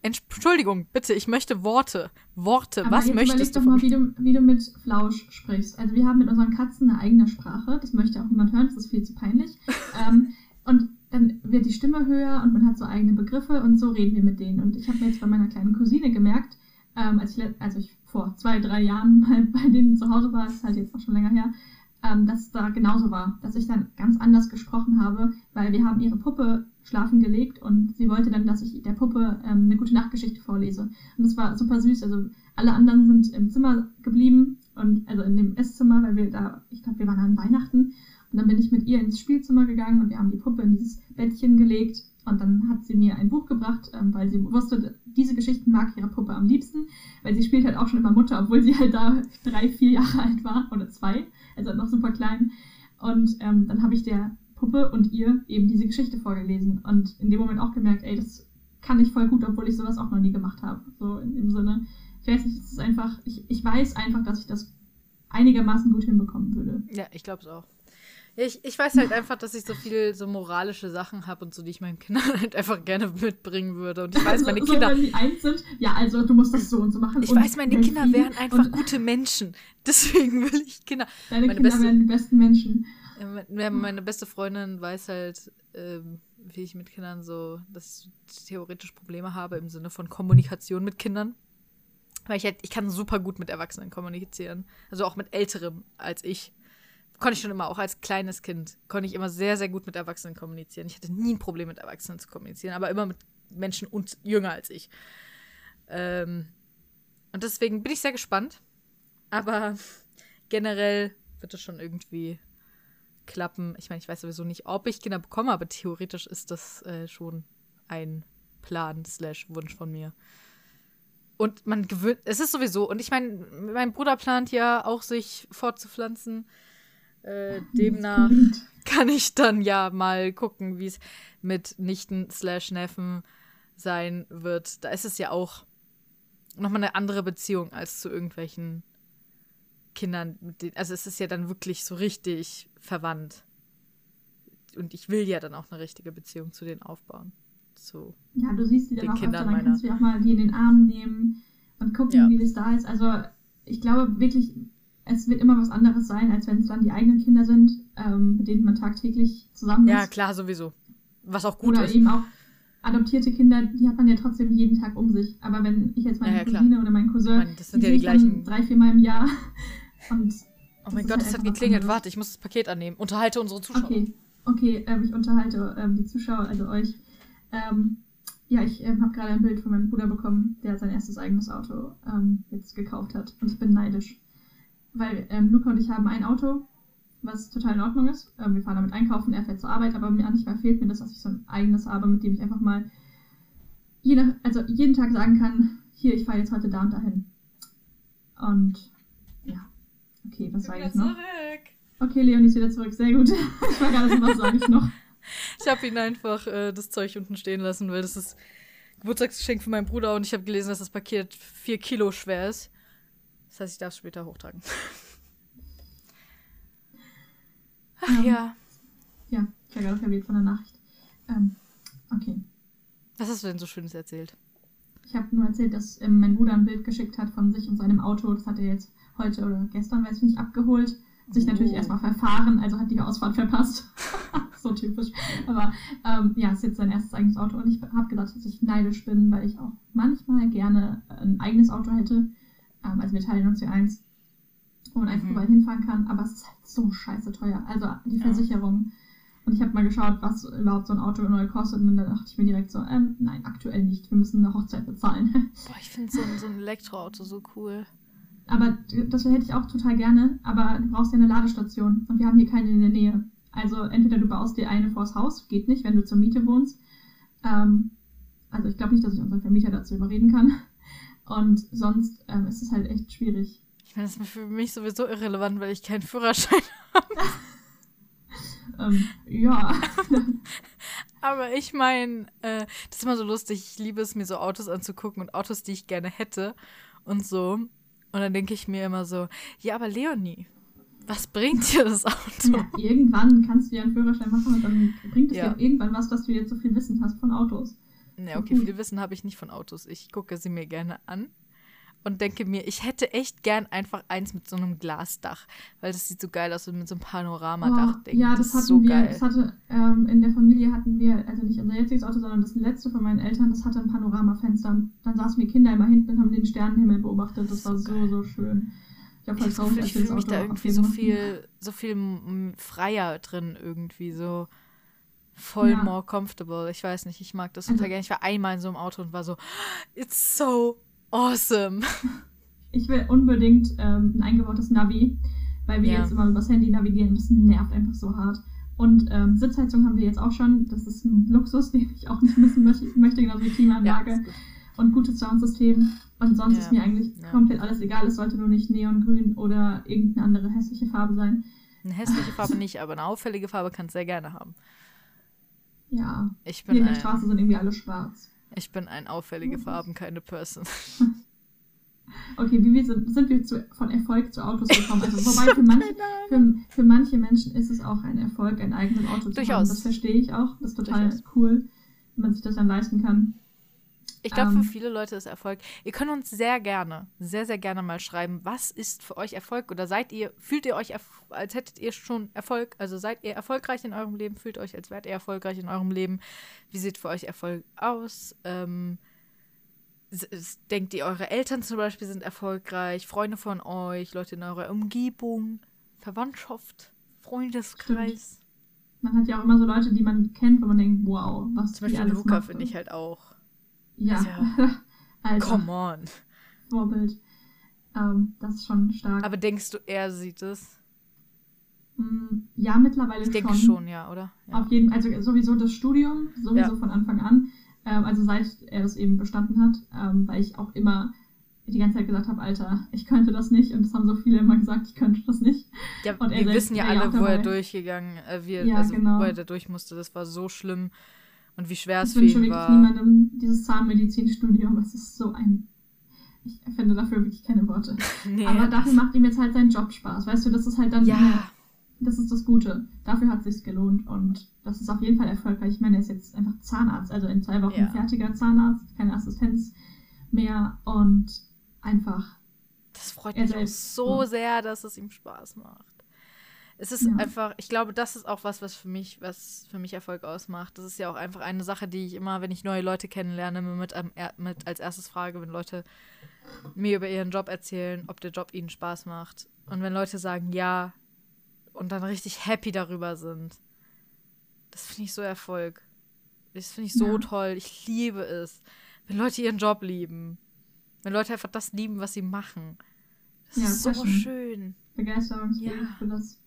Entschuldigung, bitte, ich möchte Worte. Worte, aber was möchtest du von mir? Überleg doch mal, wie du mit Flausch sprichst. Also wir haben mit unseren Katzen eine eigene Sprache. Das möchte auch niemand hören, das ist viel zu peinlich. Und dann wird die Stimme höher und man hat so eigene Begriffe und so reden wir mit denen. Und ich habe mir jetzt bei meiner kleinen Cousine gemerkt, als ich vor 2-3 Jahren mal bei denen zu Hause war, das ist halt jetzt auch schon länger her, dass es da genauso war, dass ich dann ganz anders gesprochen habe, weil wir haben ihre Puppe schlafen gelegt und sie wollte dann, dass ich der Puppe eine gute Nachtgeschichte vorlese. Und das war super süß. Also alle anderen sind im Zimmer geblieben und also in dem Esszimmer, weil ich glaube, wir waren an Weihnachten. Und dann bin ich mit ihr ins Spielzimmer gegangen und wir haben die Puppe in dieses Bettchen gelegt. Und dann hat sie mir ein Buch gebracht, weil sie wusste, diese Geschichten mag ihre Puppe am liebsten, weil sie spielt halt auch schon immer Mutter, obwohl sie halt da 3-4 Jahre alt war oder 2, also noch super klein. Und dann habe ich der Puppe und ihr eben diese Geschichte vorgelesen und in dem Moment auch gemerkt, ey, das kann ich voll gut, obwohl ich sowas auch noch nie gemacht habe. So in dem Sinne, ich weiß nicht, es ist einfach, ich weiß einfach, dass ich das einigermaßen gut hinbekommen würde. Ja, ich glaube es auch. Ich weiß halt einfach, dass ich so viel so moralische Sachen habe und so, die ich meinen Kindern halt einfach gerne mitbringen würde. Und ich weiß, meine Kinder... wenn die eins sind, ja, also du musst das so und so machen. Ich weiß, meine Kinder wären einfach gute Menschen. Deswegen will ich Kinder... Deine Kinder wären die besten Menschen. Meine beste Freundin weiß halt, wie ich mit Kindern so, dass ich theoretisch Probleme habe im Sinne von Kommunikation mit Kindern. Weil ich kann super gut mit Erwachsenen kommunizieren. Also auch mit Älterem als ich. Konnte ich schon immer, auch als kleines Kind, konnte ich immer sehr, sehr gut mit Erwachsenen kommunizieren. Ich hatte nie ein Problem mit Erwachsenen zu kommunizieren, aber immer mit Menschen und jünger als ich. Und deswegen bin ich sehr gespannt. Aber generell wird es schon irgendwie klappen. Ich meine, ich weiß sowieso nicht, ob ich Kinder bekomme, aber theoretisch ist das schon ein Plan/Wunsch von mir. Und man gewöhnt, es ist sowieso, und ich meine, mein Bruder plant ja auch, sich fortzupflanzen. Demnach kann ich dann ja mal gucken, wie es mit Nichten/Neffen sein wird. Da ist es ja auch nochmal eine andere Beziehung als zu irgendwelchen Kindern. Also es ist ja dann wirklich so richtig verwandt. Und ich will ja dann auch eine richtige Beziehung zu denen aufbauen. Ja, du siehst die dann auch Kindern öfter, dann kannst du ja auch mal die in den Arm nehmen und gucken, wie das da ist. Also ich glaube wirklich, es wird immer was anderes sein, als wenn es dann die eigenen Kinder sind, mit denen man tagtäglich zusammen ist. Ja, klar, sowieso. Was auch gut ist. Oder eben auch adoptierte Kinder, die hat man ja trotzdem jeden Tag um sich. Aber wenn ich jetzt meine Cousine oder meinen Cousin, das sind ja die gleichen 3-4 Mal im Jahr. Und oh mein Gott, es hat geklingelt. Warte, ich muss das Paket annehmen. Unterhalte unsere Zuschauer. Okay, ich unterhalte die Zuschauer, also euch. Ja, ich habe gerade ein Bild von meinem Bruder bekommen, der sein erstes eigenes Auto jetzt gekauft hat. Und ich bin neidisch. Weil Luca und ich haben ein Auto, was total in Ordnung ist. Wir fahren damit einkaufen, er fährt zur Arbeit, aber manchmal fehlt mir das, dass ich so ein eigenes habe, mit dem ich einfach mal jeden Tag sagen kann, hier, ich fahre jetzt heute da und dahin. Und ja, okay, was sage ich noch? Zurück. Okay, Leonie ist wieder zurück, sehr gut. Ich war gerade so, was sage ich noch? Ich habe ihn einfach das Zeug unten stehen lassen, weil das ist Geburtstagsgeschenk für meinen Bruder und ich habe gelesen, dass das Paket 4 Kilo schwer ist. Das heißt, ich darf es später hochtragen. Ach ja. Ja, ich war gerade verwirrt von der Nachricht. Okay. Was hast du denn so Schönes erzählt? Ich habe nur erzählt, dass mein Bruder ein Bild geschickt hat von sich und seinem Auto. Das hat er jetzt heute oder gestern, weiß ich nicht, abgeholt. Sich natürlich erstmal verfahren, also hat die Ausfahrt verpasst. So typisch. Aber ja, ist jetzt sein erstes eigenes Auto und ich habe gedacht, dass ich neidisch bin, weil ich auch manchmal gerne ein eigenes Auto hätte. Also wir teilen uns hier eins, wo man einfach überall hinfahren kann, aber es ist halt so scheiße teuer. Also die Versicherung. Und ich habe mal geschaut, was überhaupt so ein Auto neu kostet und dann dachte ich mir direkt so, nein, aktuell nicht. Wir müssen eine Hochzeit bezahlen. Boah, ich finde so ein Elektroauto so cool. Aber das hätte ich auch total gerne, aber du brauchst ja eine Ladestation und wir haben hier keine in der Nähe. Also entweder du baust dir eine vors Haus, geht nicht, wenn du zur Miete wohnst. Also ich glaube nicht, dass ich unseren Vermieter dazu überreden kann. Und sonst ist es halt echt schwierig. Ich meine, das ist für mich sowieso irrelevant, weil ich keinen Führerschein habe. Ja. Aber ich meine, das ist immer so lustig. Ich liebe es, mir so Autos anzugucken und Autos, die ich gerne hätte und so. Und dann denke ich mir immer so, ja, aber Leonie, was bringt dir das Auto? Ja, irgendwann kannst du ja einen Führerschein machen und dann bringt es dir auch irgendwann was, dass du jetzt so viel Wissen hast von Autos. Ja, okay, viel Wissen habe ich nicht von Autos. Ich gucke sie mir gerne an und denke mir, ich hätte echt gern einfach eins mit so einem Glasdach, weil das sieht so geil aus, mit so einem Panoramadach. Ja, das ist hatten so wir. geil. Das hatte, in der Familie hatten wir, also nicht unser jetziges Auto, sondern das letzte von meinen Eltern, das hatte ein Panoramafenster. Und dann saßen wir Kinder immer hinten und haben den Sternenhimmel beobachtet. Das war so schön. Ich fühle mich da irgendwie so viel freier drin irgendwie, so voll more comfortable. Ich weiß nicht, ich mag das total gerne. Ich war einmal in so einem Auto und war so, it's so awesome. Ich will unbedingt ein eingebautes Navi, weil wir jetzt immer übers Handy navigieren. Das nervt einfach so hart. Und Sitzheizung haben wir jetzt auch schon. Das ist ein Luxus, den ich auch nicht missen möchte, genauso wie Klimaanlage und gutes Soundsystem. Und sonst ist mir eigentlich komplett alles egal. Es sollte nur nicht neongrün oder irgendeine andere hässliche Farbe sein. Eine hässliche Farbe nicht, aber eine auffällige Farbe kannst du sehr gerne haben. Ja, hier in der Straße sind irgendwie alle schwarz. Ich bin ein auffällige Farben, keine Person. Okay, wie sind wir von Erfolg zu Autos gekommen? Also, wobei für manche Menschen ist es auch ein Erfolg, ein eigenes Auto zu haben. Das verstehe ich auch. Das ist total cool, wenn man sich das dann leisten kann. Ich glaube, für viele Leute ist Erfolg. Ihr könnt uns sehr, sehr gerne mal schreiben, was ist für euch Erfolg? Oder fühlt ihr euch, als hättet ihr schon Erfolg? Also seid ihr erfolgreich in eurem Leben? Fühlt euch, als wärt ihr erfolgreich in eurem Leben? Wie sieht für euch Erfolg aus? Denkt ihr, eure Eltern zum Beispiel sind erfolgreich? Freunde von euch? Leute in eurer Umgebung? Verwandtschaft? Freundeskreis? Stimmt. Man hat ja auch immer so Leute, die man kennt, wo man denkt, wow, was zum Beispiel Luca finde ich halt auch. Ja, also, come on. Vorbild. Das ist schon stark. Aber denkst du, er sieht es? Ja, mittlerweile schon. Ich denke schon, ja, oder? Ja. Auf jeden Fall, also sowieso das Studium, von Anfang an. Also seit er das eben bestanden hat, weil ich auch immer die ganze Zeit gesagt habe, Alter, ich könnte das nicht. Und das haben so viele immer gesagt, ich könnte das nicht. Ja, und wir wissen ja alle, wo er durchgegangen, wo er da durch musste. Das war so schlimm. Und wie schwer es für ihn war. Ich wünsche wirklich niemandem dieses Zahnmedizinstudium. Es ist so ich finde dafür wirklich keine Worte. Nee, aber dafür macht ihm jetzt halt sein Job Spaß. Weißt du, das ist halt dann... Ja. Das ist das Gute. Dafür hat es sich gelohnt. Und das ist auf jeden Fall erfolgreich. Ich meine, er ist jetzt einfach Zahnarzt. Also in 2 Wochen fertiger Zahnarzt. Keine Assistenz mehr. Und einfach... Das freut mich auch so sehr, dass es ihm Spaß macht. Es ist einfach, ich glaube, das ist auch was für mich Erfolg ausmacht. Das ist ja auch einfach eine Sache, die ich immer, wenn ich neue Leute kennenlerne, mit als erstes frage, wenn Leute mir über ihren Job erzählen, ob der Job ihnen Spaß macht. Und wenn Leute sagen ja und dann richtig happy darüber sind, das finde ich so Erfolg. Das finde ich so toll. Ich liebe es, wenn Leute ihren Job lieben. Wenn Leute einfach das lieben, was sie machen. Das ist so schön. Begeisterungsfähig für das.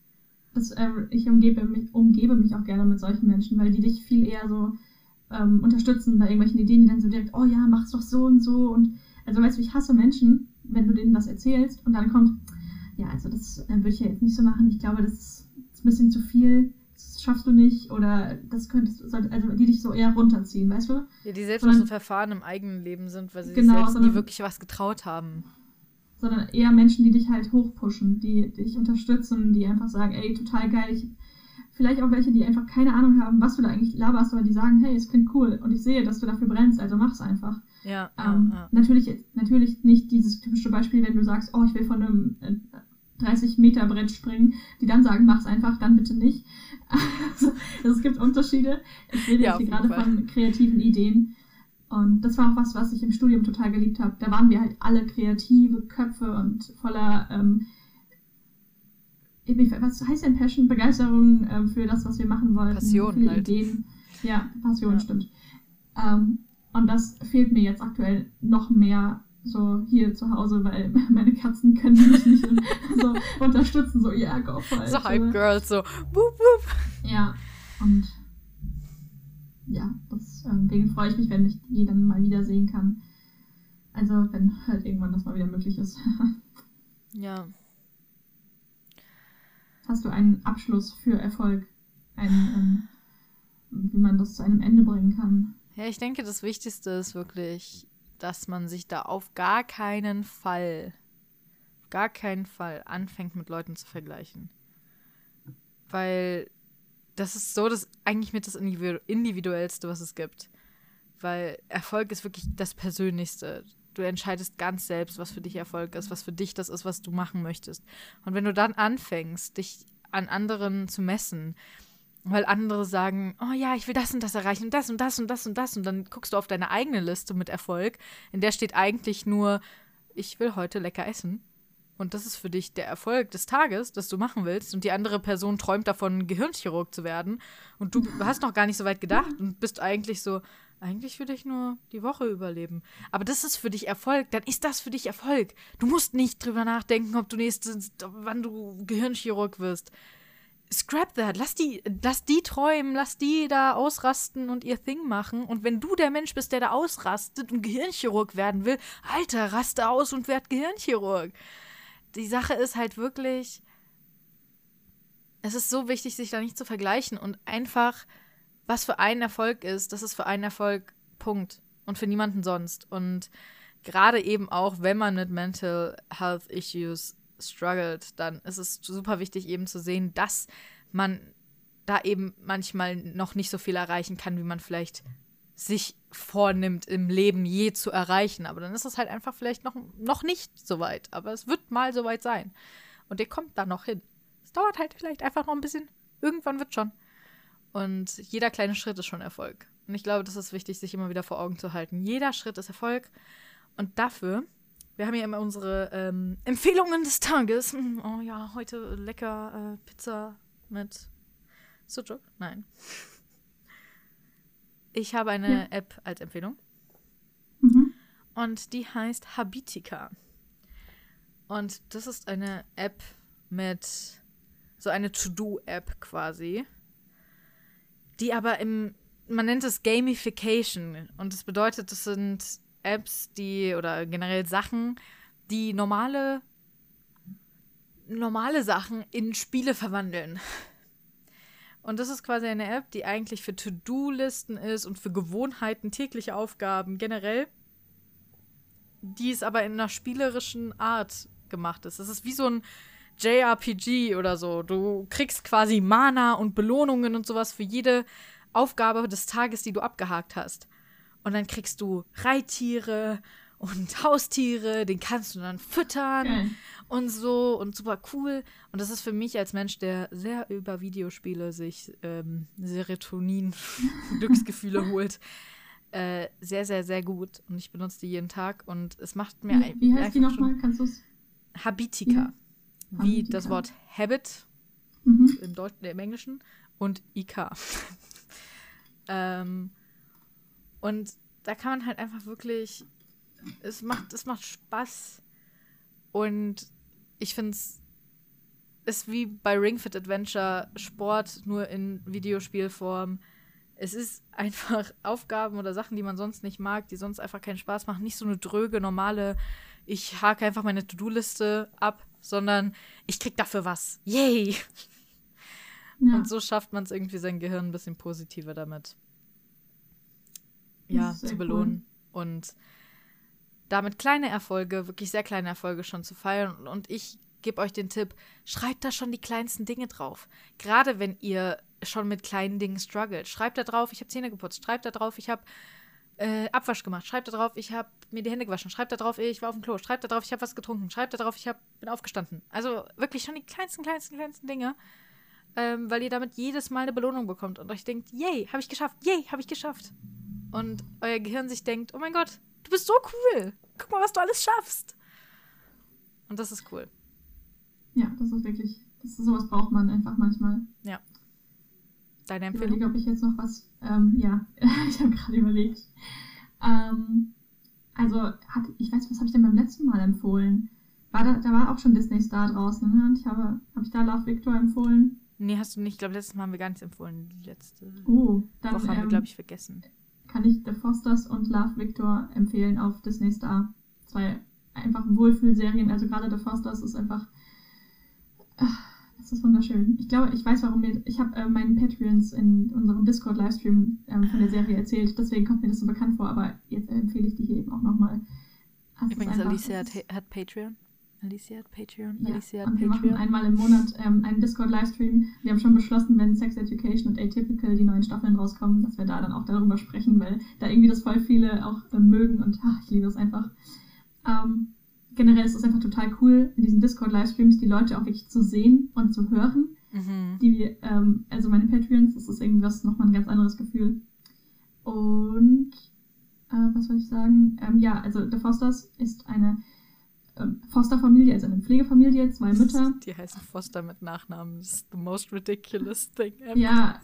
Ich umgebe mich auch gerne mit solchen Menschen, weil die dich viel eher so unterstützen bei irgendwelchen Ideen, die dann so direkt, oh ja, mach's doch so und so. Und also weißt du, ich hasse Menschen, wenn du denen das erzählst und dann kommt, ja, also das würde ich ja jetzt nicht so machen. Ich glaube, das ist ein bisschen zu viel, das schaffst du nicht oder das also die dich so eher runterziehen, weißt du? Ja, die selbst noch so verfahren im eigenen Leben sind, weil sie sich selbst nie wirklich was getraut haben. Sondern eher Menschen, die dich halt hochpushen, die dich unterstützen, die einfach sagen, ey, total geil. Vielleicht auch welche, die einfach keine Ahnung haben, was du da eigentlich laberst, aber die sagen, hey, es klingt cool und ich sehe, dass du dafür brennst, also mach's einfach. Ja, Natürlich nicht dieses typische Beispiel, wenn du sagst, oh, ich will von einem 30-Meter-Brett springen, die dann sagen, mach's einfach, dann bitte nicht. Also, es gibt Unterschiede. Ich rede jetzt hier gerade von kreativen Ideen. Und das war auch was ich im Studium total geliebt habe. Da waren wir halt alle kreative Köpfe und voller, was heißt denn Passion? Begeisterung für das, was wir machen wollten. Passion viele halt. Ideen. Ja, Passion, stimmt. Und das fehlt mir jetzt aktuell noch mehr so hier zu Hause, weil meine Katzen können mich nicht so unterstützen. So, ja, go for it. So Hype Girls, so wup, wup. Ja, und ja, deswegen freue ich mich, wenn ich die dann mal wiedersehen kann. Also, wenn halt irgendwann das mal wieder möglich ist. Ja. Hast du einen Abschluss für Erfolg? Wie man das zu einem Ende bringen kann? Ja, ich denke, das Wichtigste ist wirklich, dass man sich da auf gar keinen Fall anfängt, mit Leuten zu vergleichen. Weil das ist so eigentlich mit das Individuellste, was es gibt. weil Erfolg ist wirklich das Persönlichste. Du entscheidest ganz selbst, was für dich Erfolg ist, was für dich das ist, was du machen möchtest. Und wenn du dann anfängst, dich an anderen zu messen, weil andere sagen, oh ja, ich will das und das erreichen und das und das und das und das, und dann guckst du auf deine eigene Liste mit Erfolg, in der steht eigentlich nur, ich will heute lecker essen. Und das ist für dich der Erfolg des Tages, das du machen willst. Und die andere Person träumt davon, Gehirnchirurg zu werden. Und du hast noch gar nicht so weit gedacht und bist eigentlich so, eigentlich will ich nur die Woche überleben. Aber das ist für dich Erfolg, dann ist das für dich Erfolg. Du musst nicht drüber nachdenken, wann du Gehirnchirurg wirst. Scrap that, lass die träumen, lass die da ausrasten und ihr Thing machen. Und wenn du der Mensch bist, der da ausrastet und Gehirnchirurg werden will, Alter, raste aus und werd Gehirnchirurg. Die Sache ist halt wirklich, es ist so wichtig, sich da nicht zu vergleichen und einfach, was für einen Erfolg ist, das ist für einen Erfolg, Punkt. Und für niemanden sonst. Und gerade eben auch, wenn man mit Mental Health Issues struggelt, dann ist es super wichtig eben zu sehen, dass man da eben manchmal noch nicht so viel erreichen kann, wie man vielleicht sich vornimmt, im Leben je zu erreichen. Aber dann ist es halt einfach vielleicht noch nicht so weit. Aber es wird mal so weit sein. Und ihr kommt da noch hin. Es dauert halt vielleicht einfach noch ein bisschen. Irgendwann wird schon. Und jeder kleine Schritt ist schon Erfolg. Und ich glaube, das ist wichtig, sich immer wieder vor Augen zu halten. Jeder Schritt ist Erfolg. Und dafür, wir haben ja immer unsere Empfehlungen des Tages. Oh ja, heute lecker Pizza mit Sucuk. Nein. Ich habe eine App als Empfehlung. Und die heißt Habitica. Und das ist eine App mit so eine To-Do-App quasi. Die aber man nennt es Gamification. Und das bedeutet, das sind Apps, oder generell Sachen, die normale Sachen in Spiele verwandeln. Und das ist quasi eine App, die eigentlich für To-Do-Listen ist und für Gewohnheiten, tägliche Aufgaben generell, die es aber in einer spielerischen Art gemacht ist. Das ist wie so ein JRPG oder so. Du kriegst quasi Mana und Belohnungen und sowas für jede Aufgabe des Tages, die du abgehakt hast. Und dann kriegst du Reittiere und Haustiere, den kannst du dann füttern und so und super cool. Und das ist für mich als Mensch, der sehr über Videospiele sich Serotonin, Glücksgefühle holt, sehr, sehr, sehr gut. Und ich benutze die jeden Tag und es macht mir Wie heißt die nochmal? Kannst du es? Habitica. Wie Habitica. das Wort Habit im Englischen und IK. Und da kann man halt einfach wirklich, es macht Spaß und ich finde es ist wie bei Ring Fit Adventure Sport, nur in Videospielform. Es ist einfach Aufgaben oder Sachen, die man sonst nicht mag, die sonst einfach keinen Spaß machen. Nicht so eine dröge, normale, ich hake einfach meine To-Do-Liste ab, sondern ich krieg dafür was. Yay! Ja. Und so schafft man es irgendwie, sein Gehirn ein bisschen positiver damit zu belohnen. Cool. Und damit kleine Erfolge, wirklich sehr kleine Erfolge schon zu feiern. Und ich gebe euch den Tipp, schreibt da schon die kleinsten Dinge drauf. Gerade wenn ihr schon mit kleinen Dingen struggelt. Schreibt da drauf, ich habe Zähne geputzt. Schreibt da drauf, ich habe Abwasch gemacht. Schreibt da drauf, ich habe mir die Hände gewaschen. Schreibt da drauf, ich war auf dem Klo. Schreibt da drauf, ich habe was getrunken. Schreibt da drauf, bin aufgestanden. Also wirklich schon die kleinsten Dinge. Weil ihr damit jedes Mal eine Belohnung bekommt und euch denkt, yay, habe ich geschafft. Yay, habe ich geschafft. Und euer Gehirn sich denkt, oh mein Gott, du bist so cool. Guck mal, was du alles schaffst. Und das ist cool. Ja, das ist wirklich, sowas braucht man einfach manchmal. Ja. Deine Empfehlung? Ich überlege, ob ich jetzt noch was, ich habe gerade überlegt. Ich weiß, was habe ich denn beim letzten Mal empfohlen? Da war auch schon Disney Star draußen, ne? Und habe ich da Love Victor empfohlen? Nee, hast du nicht. Ich glaube, letztes Mal haben wir gar nichts empfohlen. Die letzte dann, Woche haben wir, glaube ich, vergessen. Kann ich The Fosters und Love Victor empfehlen auf Disney Star. 2 einfach Wohlfühlserien. Also gerade The Fosters ist einfach, das ist wunderschön. Ich glaube, ich weiß, warum ich habe meinen Patreons in unserem Discord-Livestream von der Serie erzählt. Deswegen kommt mir das so bekannt vor. Aber jetzt empfehle ich die hier eben auch nochmal. Übrigens, Alicia hat Patreon. Alicia hat Patreon. Ja, Alicia hat und wir machen Patreon. einmal im Monat einen Discord-Livestream. Wir haben schon beschlossen, wenn Sex Education und Atypical die neuen Staffeln rauskommen, dass wir da dann auch darüber sprechen, weil da irgendwie das voll viele auch mögen und ich liebe das einfach. Generell ist es einfach total cool, in diesen Discord-Livestreams die Leute auch wirklich zu sehen und zu hören. Also meine Patreons, das ist irgendwie nochmal ein ganz anderes Gefühl. Und was soll ich sagen? Also The Fosters ist eine Fosterfamilie, also eine Pflegefamilie, 2 Mütter. Die heißen Foster mit Nachnamen. Das ist the most ridiculous thing ever. Ja.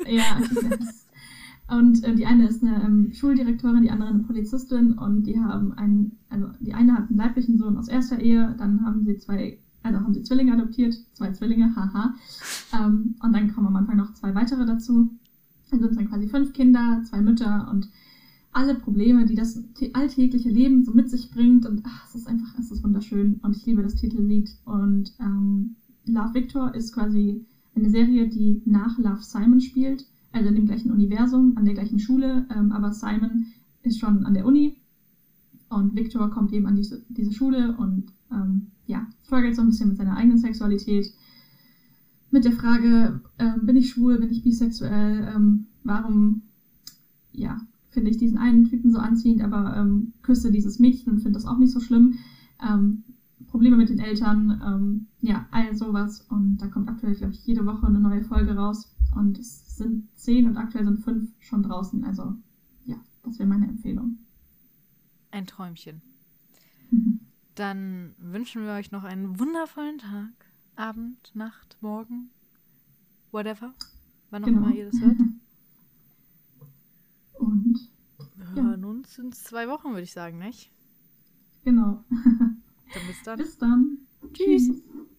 Und die eine ist eine Schuldirektorin, die andere eine Polizistin und die haben die eine hat einen leiblichen Sohn aus erster Ehe, dann haben sie Zwillinge adoptiert, 2 Zwillinge, haha. Und dann kommen am Anfang noch 2 weitere dazu. Dann sind es dann quasi 5 Kinder, 2 Mütter und alle Probleme, die das alltägliche Leben so mit sich bringt. Und es ist wunderschön und ich liebe das Titellied. Und Love Victor ist quasi eine Serie, die nach Love Simon spielt, also in dem gleichen Universum, an der gleichen Schule, aber Simon ist schon an der Uni und Victor kommt eben an diese Schule und struggelt so ein bisschen mit seiner eigenen Sexualität, mit der Frage, bin ich schwul, bin ich bisexuell, warum, finde ich diesen einen Typen so anziehend, aber küsse dieses Mädchen und finde das auch nicht so schlimm. Probleme mit den Eltern, all sowas. Und da kommt aktuell, glaube ich, jede Woche eine neue Folge raus. Und es sind 10 und aktuell sind 5 schon draußen. Also, das wäre meine Empfehlung. Ein Träumchen. Dann wünschen wir euch noch einen wundervollen Tag, Abend, Nacht, Morgen, whatever, wann auch immer ihr das hört. Und wir hören uns in 2 Wochen, würde ich sagen, nicht? Genau. Dann bis dann. Bis dann. Tschüss.